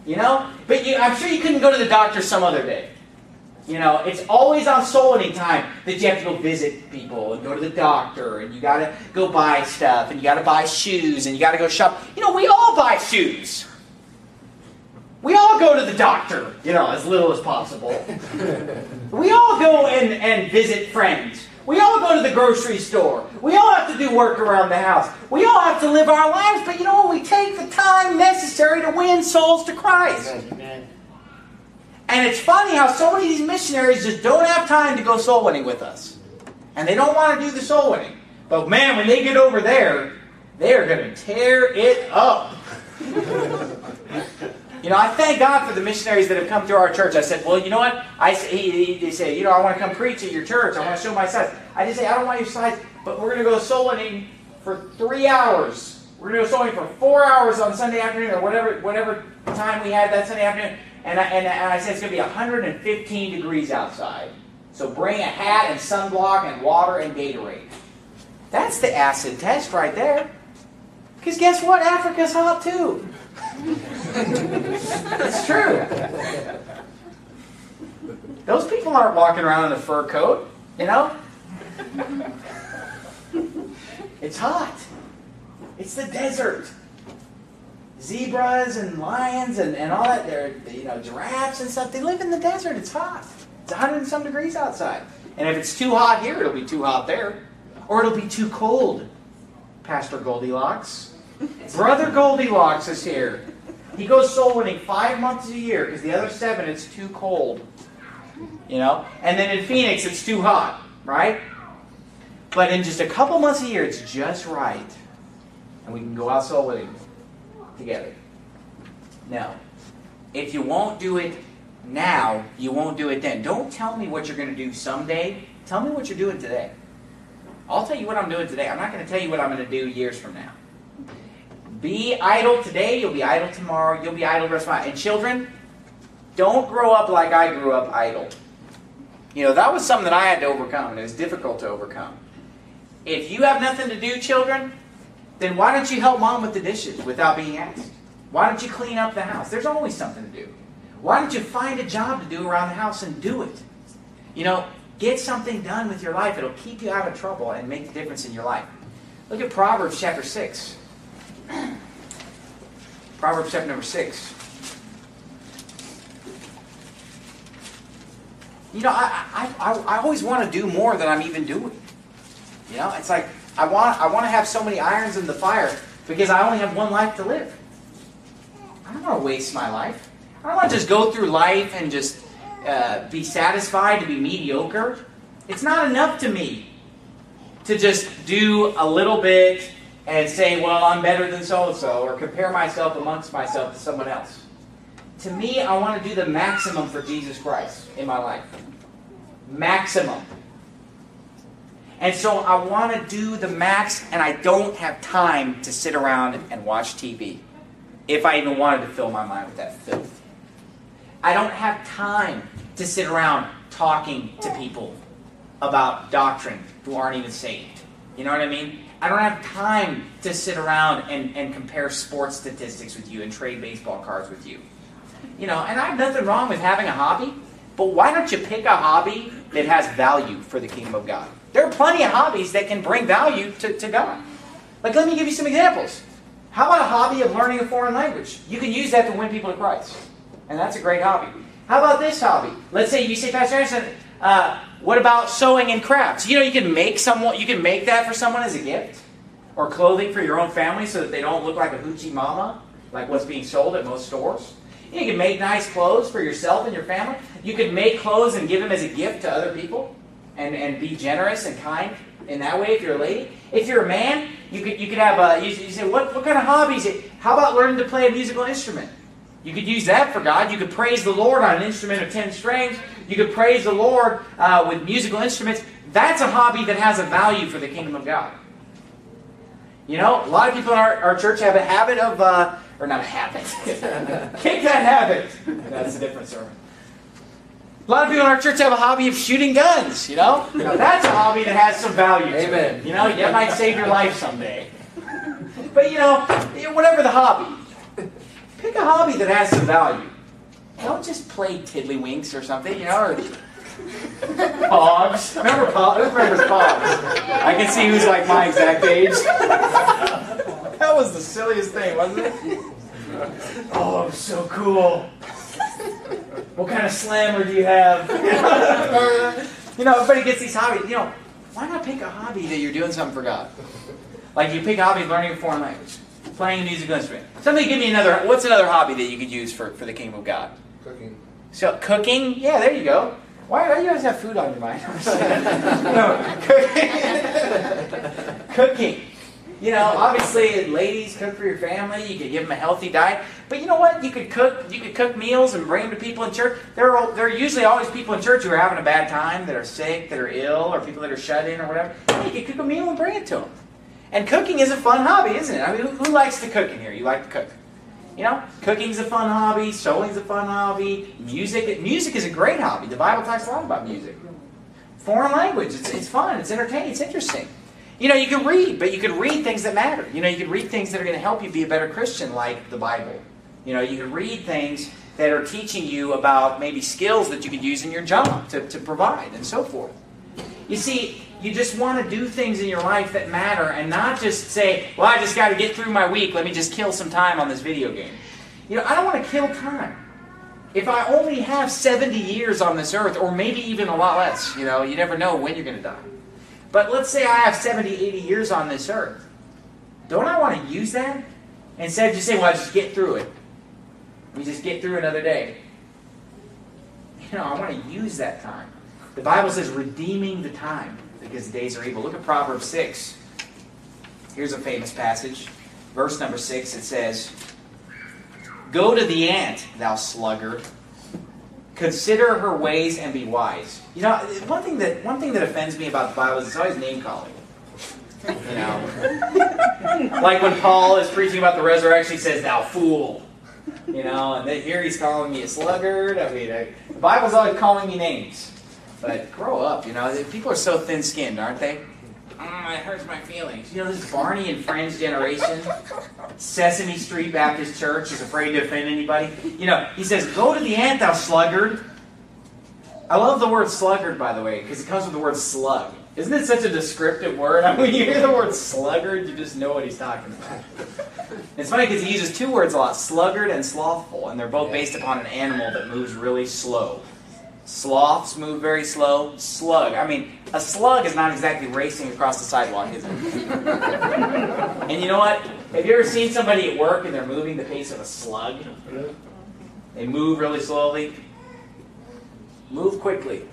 You know? But I'm sure you couldn't go to the doctor some other day. You know, it's always on soul winning time that you have to go visit people and go to the doctor, and you got to go buy stuff, and you got to buy shoes, and you got to go shop. You know, we all buy shoes. We all go to the doctor, you know, as little as possible. We all go and visit friends. We all go to the grocery store. We all have to do work around the house. We all have to live our lives, but you know what? We take the time necessary to win souls to Christ. Amen. And it's funny how so many of these missionaries just don't have time to go soul winning with us. And they don't want to do the soul winning. But man, when they get over there, they are going to tear it up. You know, I thank God for the missionaries that have come to our church. I said, well, you know what? They say, you know, I want to come preach at your church. I want to show my size. I just say, I don't want your size, but we're going to go soul winning for 3 hours. We're going to go soul winning for 4 hours on Sunday afternoon or whatever time we had that Sunday afternoon. And I said it's going to be 115 degrees outside. So bring a hat and sunblock and water and Gatorade. That's the acid test right there. Because guess what? Africa's hot too. It's true. Those people aren't walking around in a fur coat, you know? It's hot. It's the desert. Zebras and lions and all that, they're, you know, giraffes and stuff, they live in the desert. It's hot. It's 100 and some degrees outside. And if it's too hot here, it'll be too hot there. Or it'll be too cold. Pastor Goldilocks. Brother Goldilocks is here. He goes soul winning 5 months a year because the other 7 it's too cold. You know? And then in Phoenix it's too hot, right? But in just a couple months a year it's just right. And we can go out soul winning together. Now, if you won't do it now, you won't do it then. Don't tell me what you're going to do someday. Tell me what you're doing today. I'll tell you what I'm doing today. I'm not going to tell you what I'm going to do years from now. Be idle today, you'll be idle tomorrow, you'll be idle the rest of my life. And children, don't grow up like I grew up idle. You know, that was something that I had to overcome, and it was difficult to overcome. If you have nothing to do, children, then why don't you help mom with the dishes without being asked? Why don't you clean up the house? There's always something to do. Why don't you find a job to do around the house and do it? You know, get something done with your life. It'll keep you out of trouble and make the difference in your life. Look at Proverbs chapter 6. Proverbs chapter number 6. You know, I always want to do more than I'm even doing. You know, it's like I want to have so many irons in the fire because I only have one life to live. I don't want to waste my life. I don't want to just go through life and just be satisfied to be mediocre. It's not enough to me to just do a little bit and say, well, I'm better than so-and-so, or compare myself amongst myself to someone else. To me, I want to do the maximum for Jesus Christ in my life. Maximum. And so I want to do the max, and I don't have time to sit around and watch TV. If I even wanted to fill my mind with that filth. I don't have time to sit around talking to people about doctrine who aren't even saved. You know what I mean? I don't have time to sit around and compare sports statistics with you and trade baseball cards with you. You know, and I have nothing wrong with having a hobby, but why don't you pick a hobby that has value for the kingdom of God? There are plenty of hobbies that can bring value to God. Like, let me give you some examples. How about a hobby of learning a foreign language? You can use that to win people to Christ. And that's a great hobby. How about this hobby? Let's say you say, Pastor Anderson, what about sewing and crafts? You know, you can make that for someone as a gift, or clothing for your own family so that they don't look like a hoochie mama, like what's being sold at most stores. You can make nice clothes for yourself and your family. You can make clothes and give them as a gift to other people, and be generous and kind in that way. If you're a lady, if you're a man, you could have you say, what kind of hobbies? How about learning to play a musical instrument? You could use that for God. You could praise the Lord on an instrument of 10 strings. You could praise the Lord with musical instruments. That's a hobby that has a value for the kingdom of God. You know, a lot of people in our church have a habit of, or not a habit. Kick that habit. That's a different sermon. A lot of people in our church have a hobby of shooting guns, you know? Now, that's a hobby that has some value to Amen. it. You know, that might save your life someday. But, you know, whatever the hobby. pick a hobby that has some value. Don't just play tiddlywinks or something, or Pogs. Remember Pogs? Who remembers Pogs? I can see who's like my exact age. That was the silliest thing, wasn't it? Oh, it was so cool. What kind of slammer do you have? Everybody gets these hobbies. Why not pick a hobby that you're doing something for God? Like you pick a hobby of learning a foreign language, playing a musical instrument. Somebody give me what's another hobby that you could use for the kingdom of God? Cooking. So, cooking? Yeah, there you go. Why do you always have food on your mind? Cooking. Obviously, ladies, cook for your family. You could give them a healthy diet. But you know what? You could cook meals and bring them to people in church. There are usually always people in church who are having a bad time, that are sick, that are ill, or people that are shut in or whatever. You could cook a meal and bring it to them. And cooking is a fun hobby, isn't it? I mean, who likes to cook in here? You like to cook? Cooking's a fun hobby. Sewing's a fun hobby. Music is a great hobby. The Bible talks a lot about music. Foreign language, it's fun. It's entertaining. It's interesting. You can read, but you could read things that matter. You could read things that are going to help you be a better Christian, like the Bible. You could read things that are teaching you about maybe skills that you could use in your job to provide and so forth. You see, you just want to do things in your life that matter and not just say, well, I just got to get through my week. Let me just kill some time on this video game. I don't want to kill time. If I only have 70 years on this earth, or maybe even a lot less, you never know when you're going to die. But let's say I have 70, 80 years on this earth. Don't I want to use that? Instead of just saying, well, I just get through it. We just get through another day. I want to use that time. The Bible says redeeming the time because the days are evil. Look at Proverbs 6. Here's a famous passage. Verse number 6, it says, "Go to the ant, thou sluggard. Consider her ways and be wise." One thing that offends me about the Bible is it's always name calling. Like when Paul is preaching about the resurrection, he says, "Thou fool." And here he's calling me a sluggard. The Bible's always calling me names. But grow up, People are so thin-skinned, aren't they? It hurts my feelings. This is Barney and Friends generation. Sesame Street Baptist Church is afraid to offend anybody. He says, "Go to the ant, thou sluggard." I love the word sluggard, by the way, because it comes from the word slug. Isn't it such a descriptive word? When you hear the word sluggard, you just know what he's talking about. It's funny because he uses two words a lot, sluggard and slothful, and they're both based upon an animal that moves really slow. Sloths move very slow. Slug. A slug is not exactly racing across the sidewalk, is it? And you know what? Have you ever seen somebody at work and they're moving the pace of a slug? They move really slowly. Move quickly.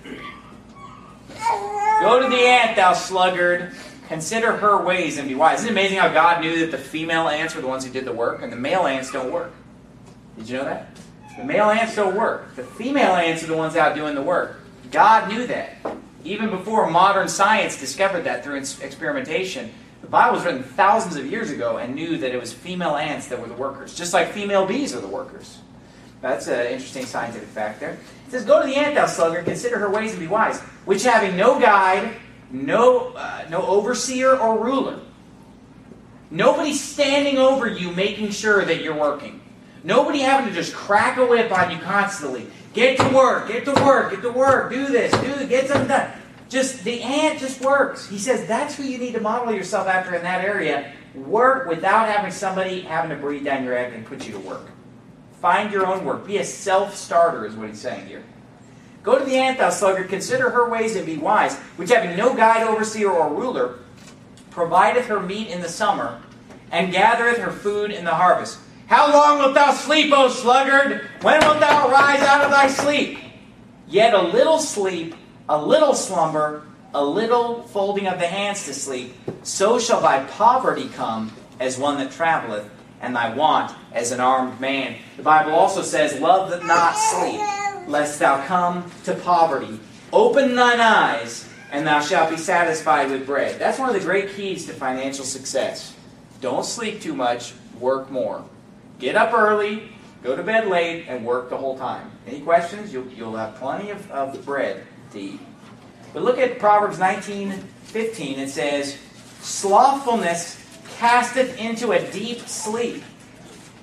"Go to the ant, thou sluggard. Consider her ways and be wise." Isn't it amazing how God knew that the female ants were the ones who did the work and the male ants don't work? Did you know that? The male ants don't work. The female ants are the ones out doing the work. God knew that. Even before modern science discovered that through experimentation, the Bible was written thousands of years ago and knew that it was female ants that were the workers, just like female bees are the workers. That's an interesting scientific fact there. It says, "Go to the ant, thou sluggard, consider her ways and be wise, which having no guide, no overseer or ruler." Nobody standing over you making sure that you're working. Nobody having to just crack a whip on you constantly. Get to work, get to work, get to work, do this, get something done. The ant just works. He says that's who you need to model yourself after in that area. Work without having somebody having to breathe down your neck and put you to work. Find your own work. Be a self-starter is what he's saying here. "Go to the ant, thou sluggard, consider her ways and be wise, which having no guide, overseer, or ruler, provideth her meat in the summer, and gathereth her food in the harvest. How long wilt thou sleep, O sluggard? When wilt thou arise out of thy sleep? Yet a little sleep, a little slumber, a little folding of the hands to sleep, so shall thy poverty come as one that travelleth, and thy want as an armed man." The Bible also says, "Love not sleep, lest thou come to poverty. Open thine eyes, and thou shalt be satisfied with bread." That's one of the great keys to financial success. Don't sleep too much, work more. Get up early, go to bed late, and work the whole time. Any questions? You'll have plenty of bread to eat. But look at Proverbs 19:15. It says, "Slothfulness casteth into a deep sleep,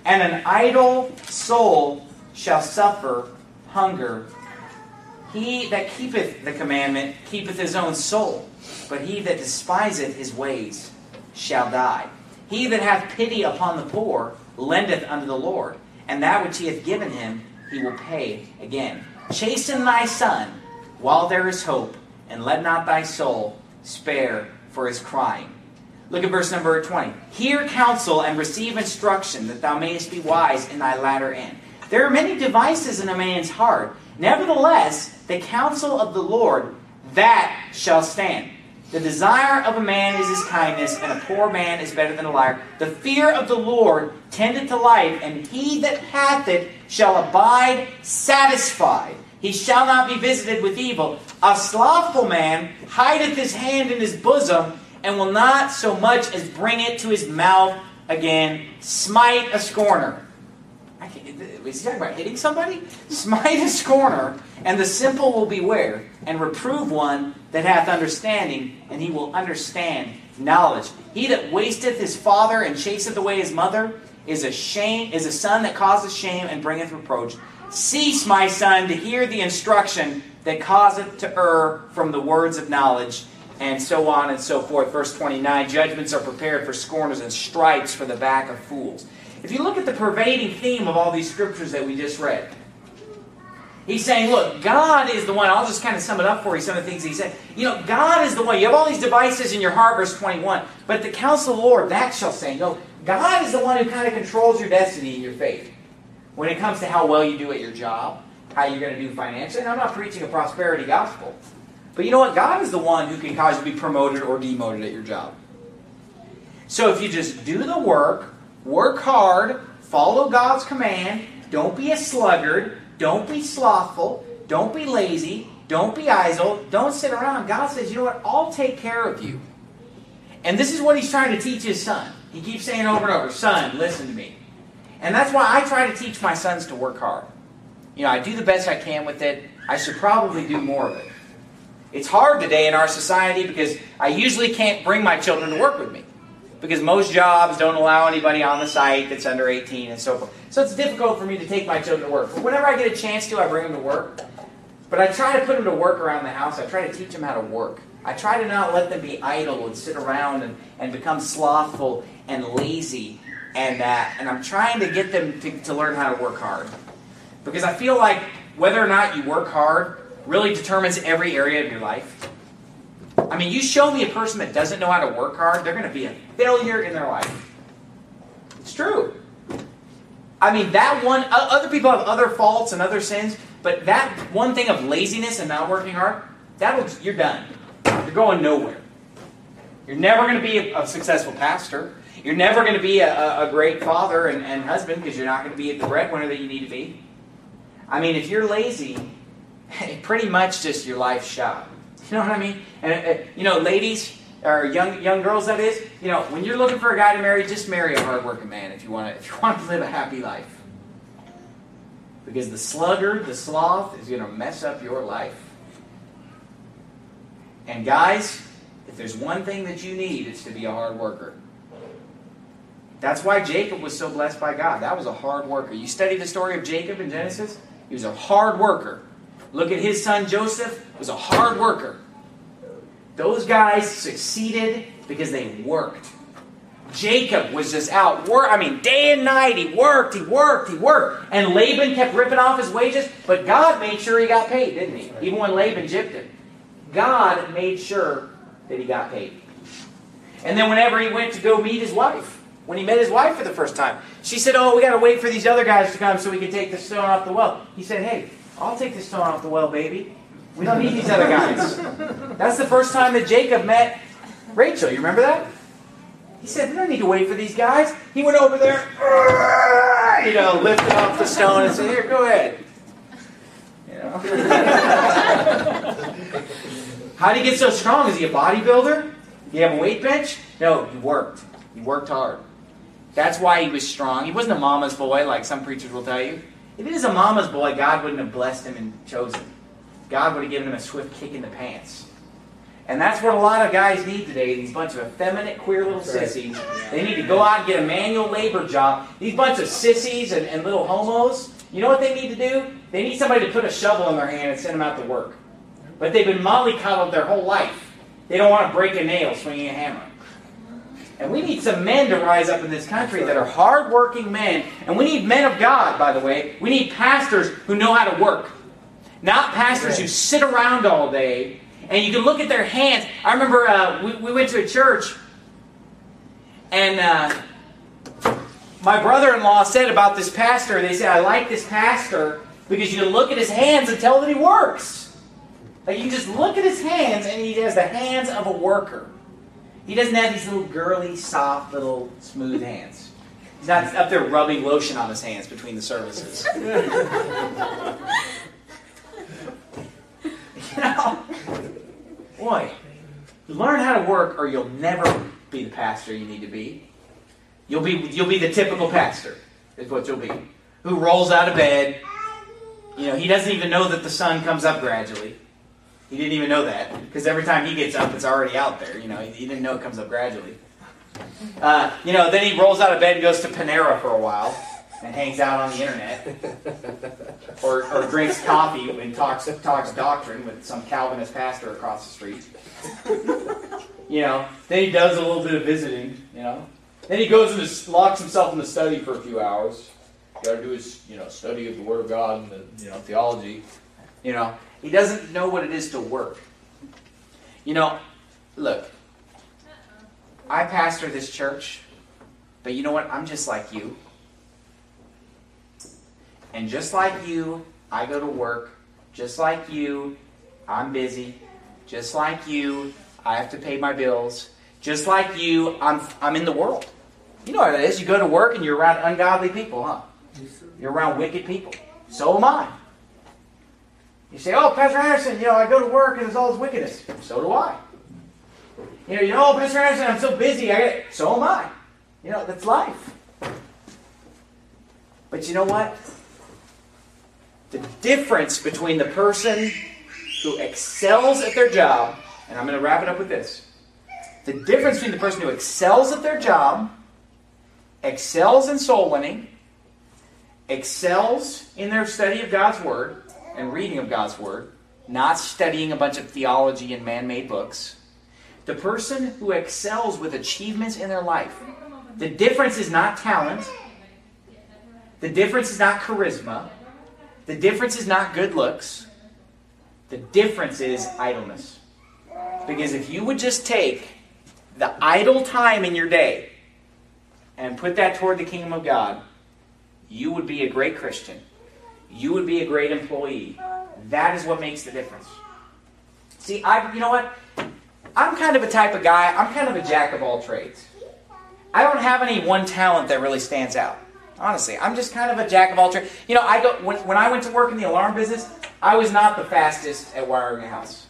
And an idle soul shall suffer hunger. He that keepeth the commandment keepeth his own soul, but he that despiseth his ways shall die. He that hath pity upon the poor lendeth unto the Lord, and that which he hath given him he will pay again. Chasten thy son while there is hope, and let not thy soul spare for his crying. Look at verse number 20. Hear counsel and receive instruction, that thou mayest be wise in thy latter end. There are many devices in a man's heart. Nevertheless, the counsel of the Lord, that shall stand. The desire of a man is his kindness, and a poor man is better than a liar. The fear of the Lord tendeth to life, and he that hath it shall abide satisfied. He shall not be visited with evil. A slothful man hideth his hand in his bosom, and will not so much as bring it to his mouth again. Smite a scorner. Is he talking about hitting somebody? Smite a scorner, and the simple will beware, and reprove one that hath understanding, and he will understand knowledge. He that wasteth his father and chaseth away his mother is a son that causeth shame and bringeth reproach. Cease, my son, to hear the instruction that causeth to err from the words of knowledge, and so on and so forth. Verse 29, judgments are prepared for scorners, and stripes for the back of fools. If you look at the pervading theme of all these scriptures that we just read, he's saying, look, God is the one. I'll just kind of sum it up for you, some of the things he said. God is the one. You have all these devices in your heart, verse 21. But the counsel of the Lord, that shall say. No, God is the one who kind of controls your destiny and your faith. When it comes to how well you do at your job, how you're going to do financially. And I'm not preaching a prosperity gospel. But you know what? God is the one who can cause you to be promoted or demoted at your job. So if you just do the work hard, follow God's command, don't be a sluggard, don't be slothful, don't be lazy, don't be idle, don't sit around. God says, you know what, I'll take care of you. And this is what he's trying to teach his son. He keeps saying over and over, son, listen to me. And that's why I try to teach my sons to work hard. I do the best I can with it. I should probably do more of it. It's hard today in our society because I usually can't bring my children to work with me. Because most jobs don't allow anybody on the site that's under 18 and so forth. So it's difficult for me to take my children to work. But whenever I get a chance to, I bring them to work. But I try to put them to work around the house. I try to teach them how to work. I try to not let them be idle and sit around and become slothful and lazy and that. And I'm trying to get them to learn how to work hard. Because I feel like whether or not you work hard really determines every area of your life. I mean, you show me a person that doesn't know how to work hard, they're going to be a failure in their life. It's true. I mean, that one, other people have other faults and other sins, but that one thing of laziness and not working hard, you're done. You're going nowhere. You're never going to be a successful pastor. You're never going to be a great father and husband because you're not going to be the breadwinner that you need to be. I mean, if you're lazy, pretty much just your life's shot. You know what I mean? And ladies, or young girls, that is, when you're looking for a guy to marry, just marry a hard-working man if you want to live a happy life. Because the sluggard, the sloth, is going to mess up your life. And guys, if there's one thing that you need, it's to be a hard worker. That's why Jacob was so blessed by God. That was a hard worker. You study the story of Jacob in Genesis, he was a hard worker. Look at his son Joseph, was a hard worker. Those guys succeeded because they worked. Jacob was just out day and night. He worked. And Laban kept ripping off his wages, but God made sure he got paid, didn't he? Even when Laban gypped him. God made sure that he got paid. And then whenever he went to go meet his wife, when he met his wife for the first time, she said, we got to wait for these other guys to come so we can take the stone off the well. He said, hey, I'll take the stone off the well, baby. We don't need these other guys. That's the first time that Jacob met Rachel. You remember that? He said, we don't need to wait for these guys. He went over there, lifted off the stone and said, here, go ahead. How did he get so strong? Is he a bodybuilder? Did he have a weight bench? No, he worked. He worked hard. That's why he was strong. He wasn't a mama's boy like some preachers will tell you. If he was a mama's boy, God wouldn't have blessed him and chosen him. God would have given him a swift kick in the pants. And that's what a lot of guys need today, these bunch of effeminate, queer little sissies. They need to go out and get a manual labor job. These bunch of sissies and little homos, you know what they need to do? They need somebody to put a shovel in their hand and send them out to work. But they've been mollycoddled their whole life. They don't want to break a nail swinging a hammer. And we need some men to rise up in this country that are hard-working men. And we need men of God, by the way. We need pastors who know how to work. Not pastors who sit around all day. And you can look at their hands. I remember we went to a church, and my brother-in-law said about this pastor, they said, I like this pastor because you can look at his hands and tell that he works. Like, you just look at his hands, and he has the hands of a worker. He doesn't have these little girly, soft, little smooth hands. He's not up there rubbing lotion on his hands between the services. You know, boy, learn how to work, or you'll never be the pastor you need to be. You'll be the typical pastor, is what you'll be, who rolls out of bed. You know, he doesn't even know that the sun comes up gradually. He didn't even know that, because every time he gets up, it's already out there. You know, he didn't know it comes up gradually. You know, then he rolls out of bed and goes to Panera for a while and hangs out on the internet, or drinks coffee and talks doctrine with some Calvinist pastor across the street. You know, then he does a little bit of visiting. You know, then he goes and locks himself in the study for a few hours. Got to do his study of the Word of God and the theology. You know, he doesn't know what it is to work. You know, look, I pastor this church, but you know what? I'm just like you. And just like you, I go to work. Just like you, I'm busy. Just like you, I have to pay my bills. Just like you, I'm in the world. You know what it is. You go to work and you're around ungodly people, huh? You're around wicked people. So am I. You say, oh, Pastor Anderson, I go to work and there's all this wickedness. So do I. Oh, Pastor Anderson, I'm so busy. So am I. That's life. But you know what? The difference between the person who excels at their job, and I'm going to wrap it up with this. The difference between the person who excels at their job, excels in soul winning, excels in their study of God's Word and reading of God's Word, not studying a bunch of theology and man-made books. The person who excels with achievements in their life. The difference is not talent. The difference is not charisma. The difference is not good looks. The difference is idleness. Because if you would just take the idle time in your day and put that toward the kingdom of God, you would be a great Christian. You would be a great employee. That is what makes the difference. See, you know what? I'm kind of a type of guy, I'm kind of a jack of all trades. I don't have any one talent that really stands out. Honestly, I'm just kind of a jack of all trades. When I went to work in the alarm business, I was not the fastest at wiring a house.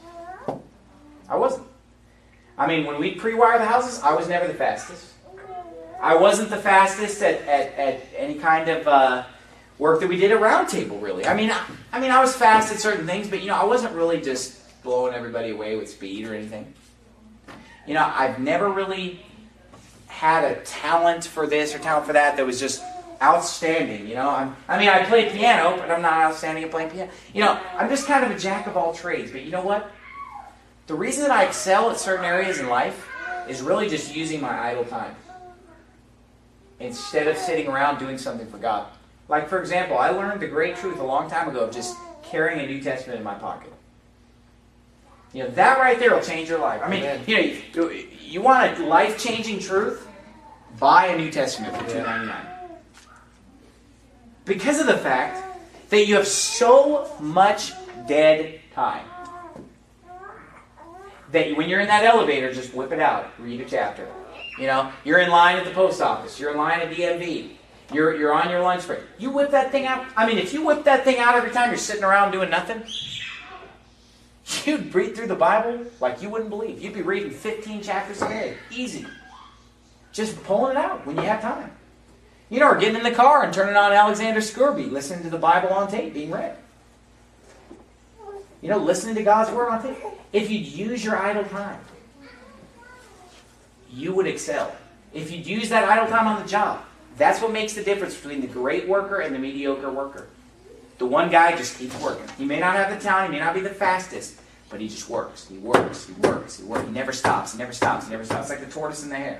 I wasn't. I mean, when we'd pre-wire the houses, I was never the fastest. I wasn't the fastest at any kind of work that we did at Round Table, really. I mean, I was fast at certain things, but I wasn't really just blowing everybody away with speed or anything. I've never really had a talent for this or talent for that was just outstanding. I play piano, but I'm not outstanding at playing piano. I'm just kind of a jack of all trades. But you know what? The reason that I excel at certain areas in life is really just using my idle time instead of sitting around doing something for God. Like, for example, I learned the great truth a long time ago of just carrying a New Testament in my pocket. That right there will change your life. I mean, you want a life-changing truth? Buy a New Testament for $2.99. Because of the fact that you have so much dead time that when you're in that elevator, just whip it out, read a chapter. You're in line at the post office. You're in line at DMV. You're on your lunch break. You whip that thing out. I mean, if you whip that thing out every time you're sitting around doing nothing, you'd read through the Bible like you wouldn't believe. You'd be reading 15 chapters a day. Easy. Just pulling it out when you have time. Or getting in the car and turning on Alexander Scourby, listening to the Bible on tape being read. You know, listening to God's Word, I'll tell you, if you'd use your idle time, you would excel. If you'd use that idle time on the job, that's what makes the difference between the great worker and the mediocre worker. The one guy just keeps working. He may not have the talent, he may not be the fastest, but he just works. He works, he works, he works. He never stops, he never stops, he never stops. It's like the tortoise and the hare.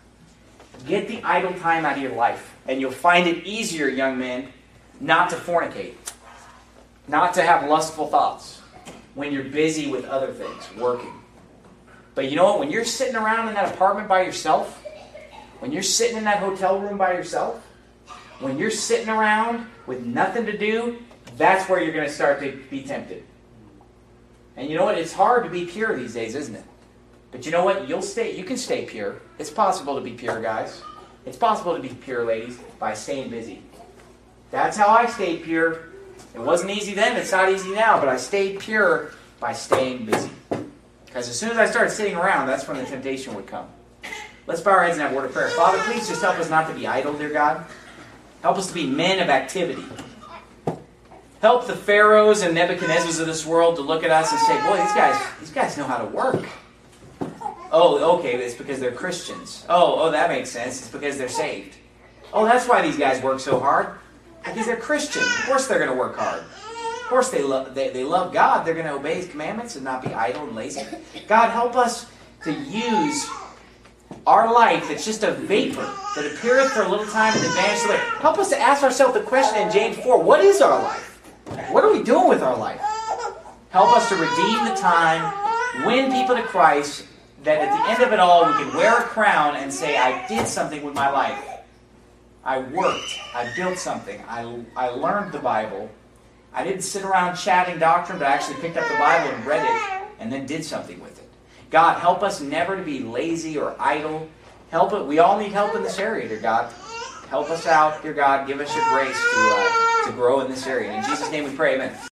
Get the idle time out of your life, and you'll find it easier, young men, not to fornicate, not to have lustful thoughts when you're busy with other things, working. But you know what? When you're sitting around in that apartment by yourself, when you're sitting in that hotel room by yourself, when you're sitting around with nothing to do, that's where you're going to start to be tempted. And you know what? It's hard to be pure these days, isn't it? But you know what? You can stay pure. It's possible to be pure, guys. It's possible to be pure, ladies, by staying busy. That's how I stayed pure. It wasn't easy then. It's not easy now. But I stayed pure by staying busy. Because as soon as I started sitting around, that's when the temptation would come. Let's bow our heads and have a word of prayer. Father, please just help us not to be idle, dear God. Help us to be men of activity. Help the Pharaohs and Nebuchadnezzars of this world to look at us and say, boy, these guys know how to work. Oh, okay, it's because they're Christians. Oh, that makes sense. It's because they're saved. Oh, that's why these guys work so hard. Because they're Christian. Of course they're going to work hard. Of course they love God. They're going to obey His commandments and not be idle and lazy. God, help us to use our life that's just a vapor that appeareth for a little time and then vanishes away. Help us to ask ourselves the question in James 4, what is our life? What are we doing with our life? Help us to redeem the time, win people to Christ, that at the end of it all we can wear a crown and say, I did something with my life. I worked. I built something. I learned the Bible. I didn't sit around chatting doctrine, but I actually picked up the Bible and read it and then did something with it. God, help us never to be lazy or idle. Help it. We all need help in this area, dear God. Help us out, dear God. Give us your grace to grow in this area. In Jesus' name we pray, amen.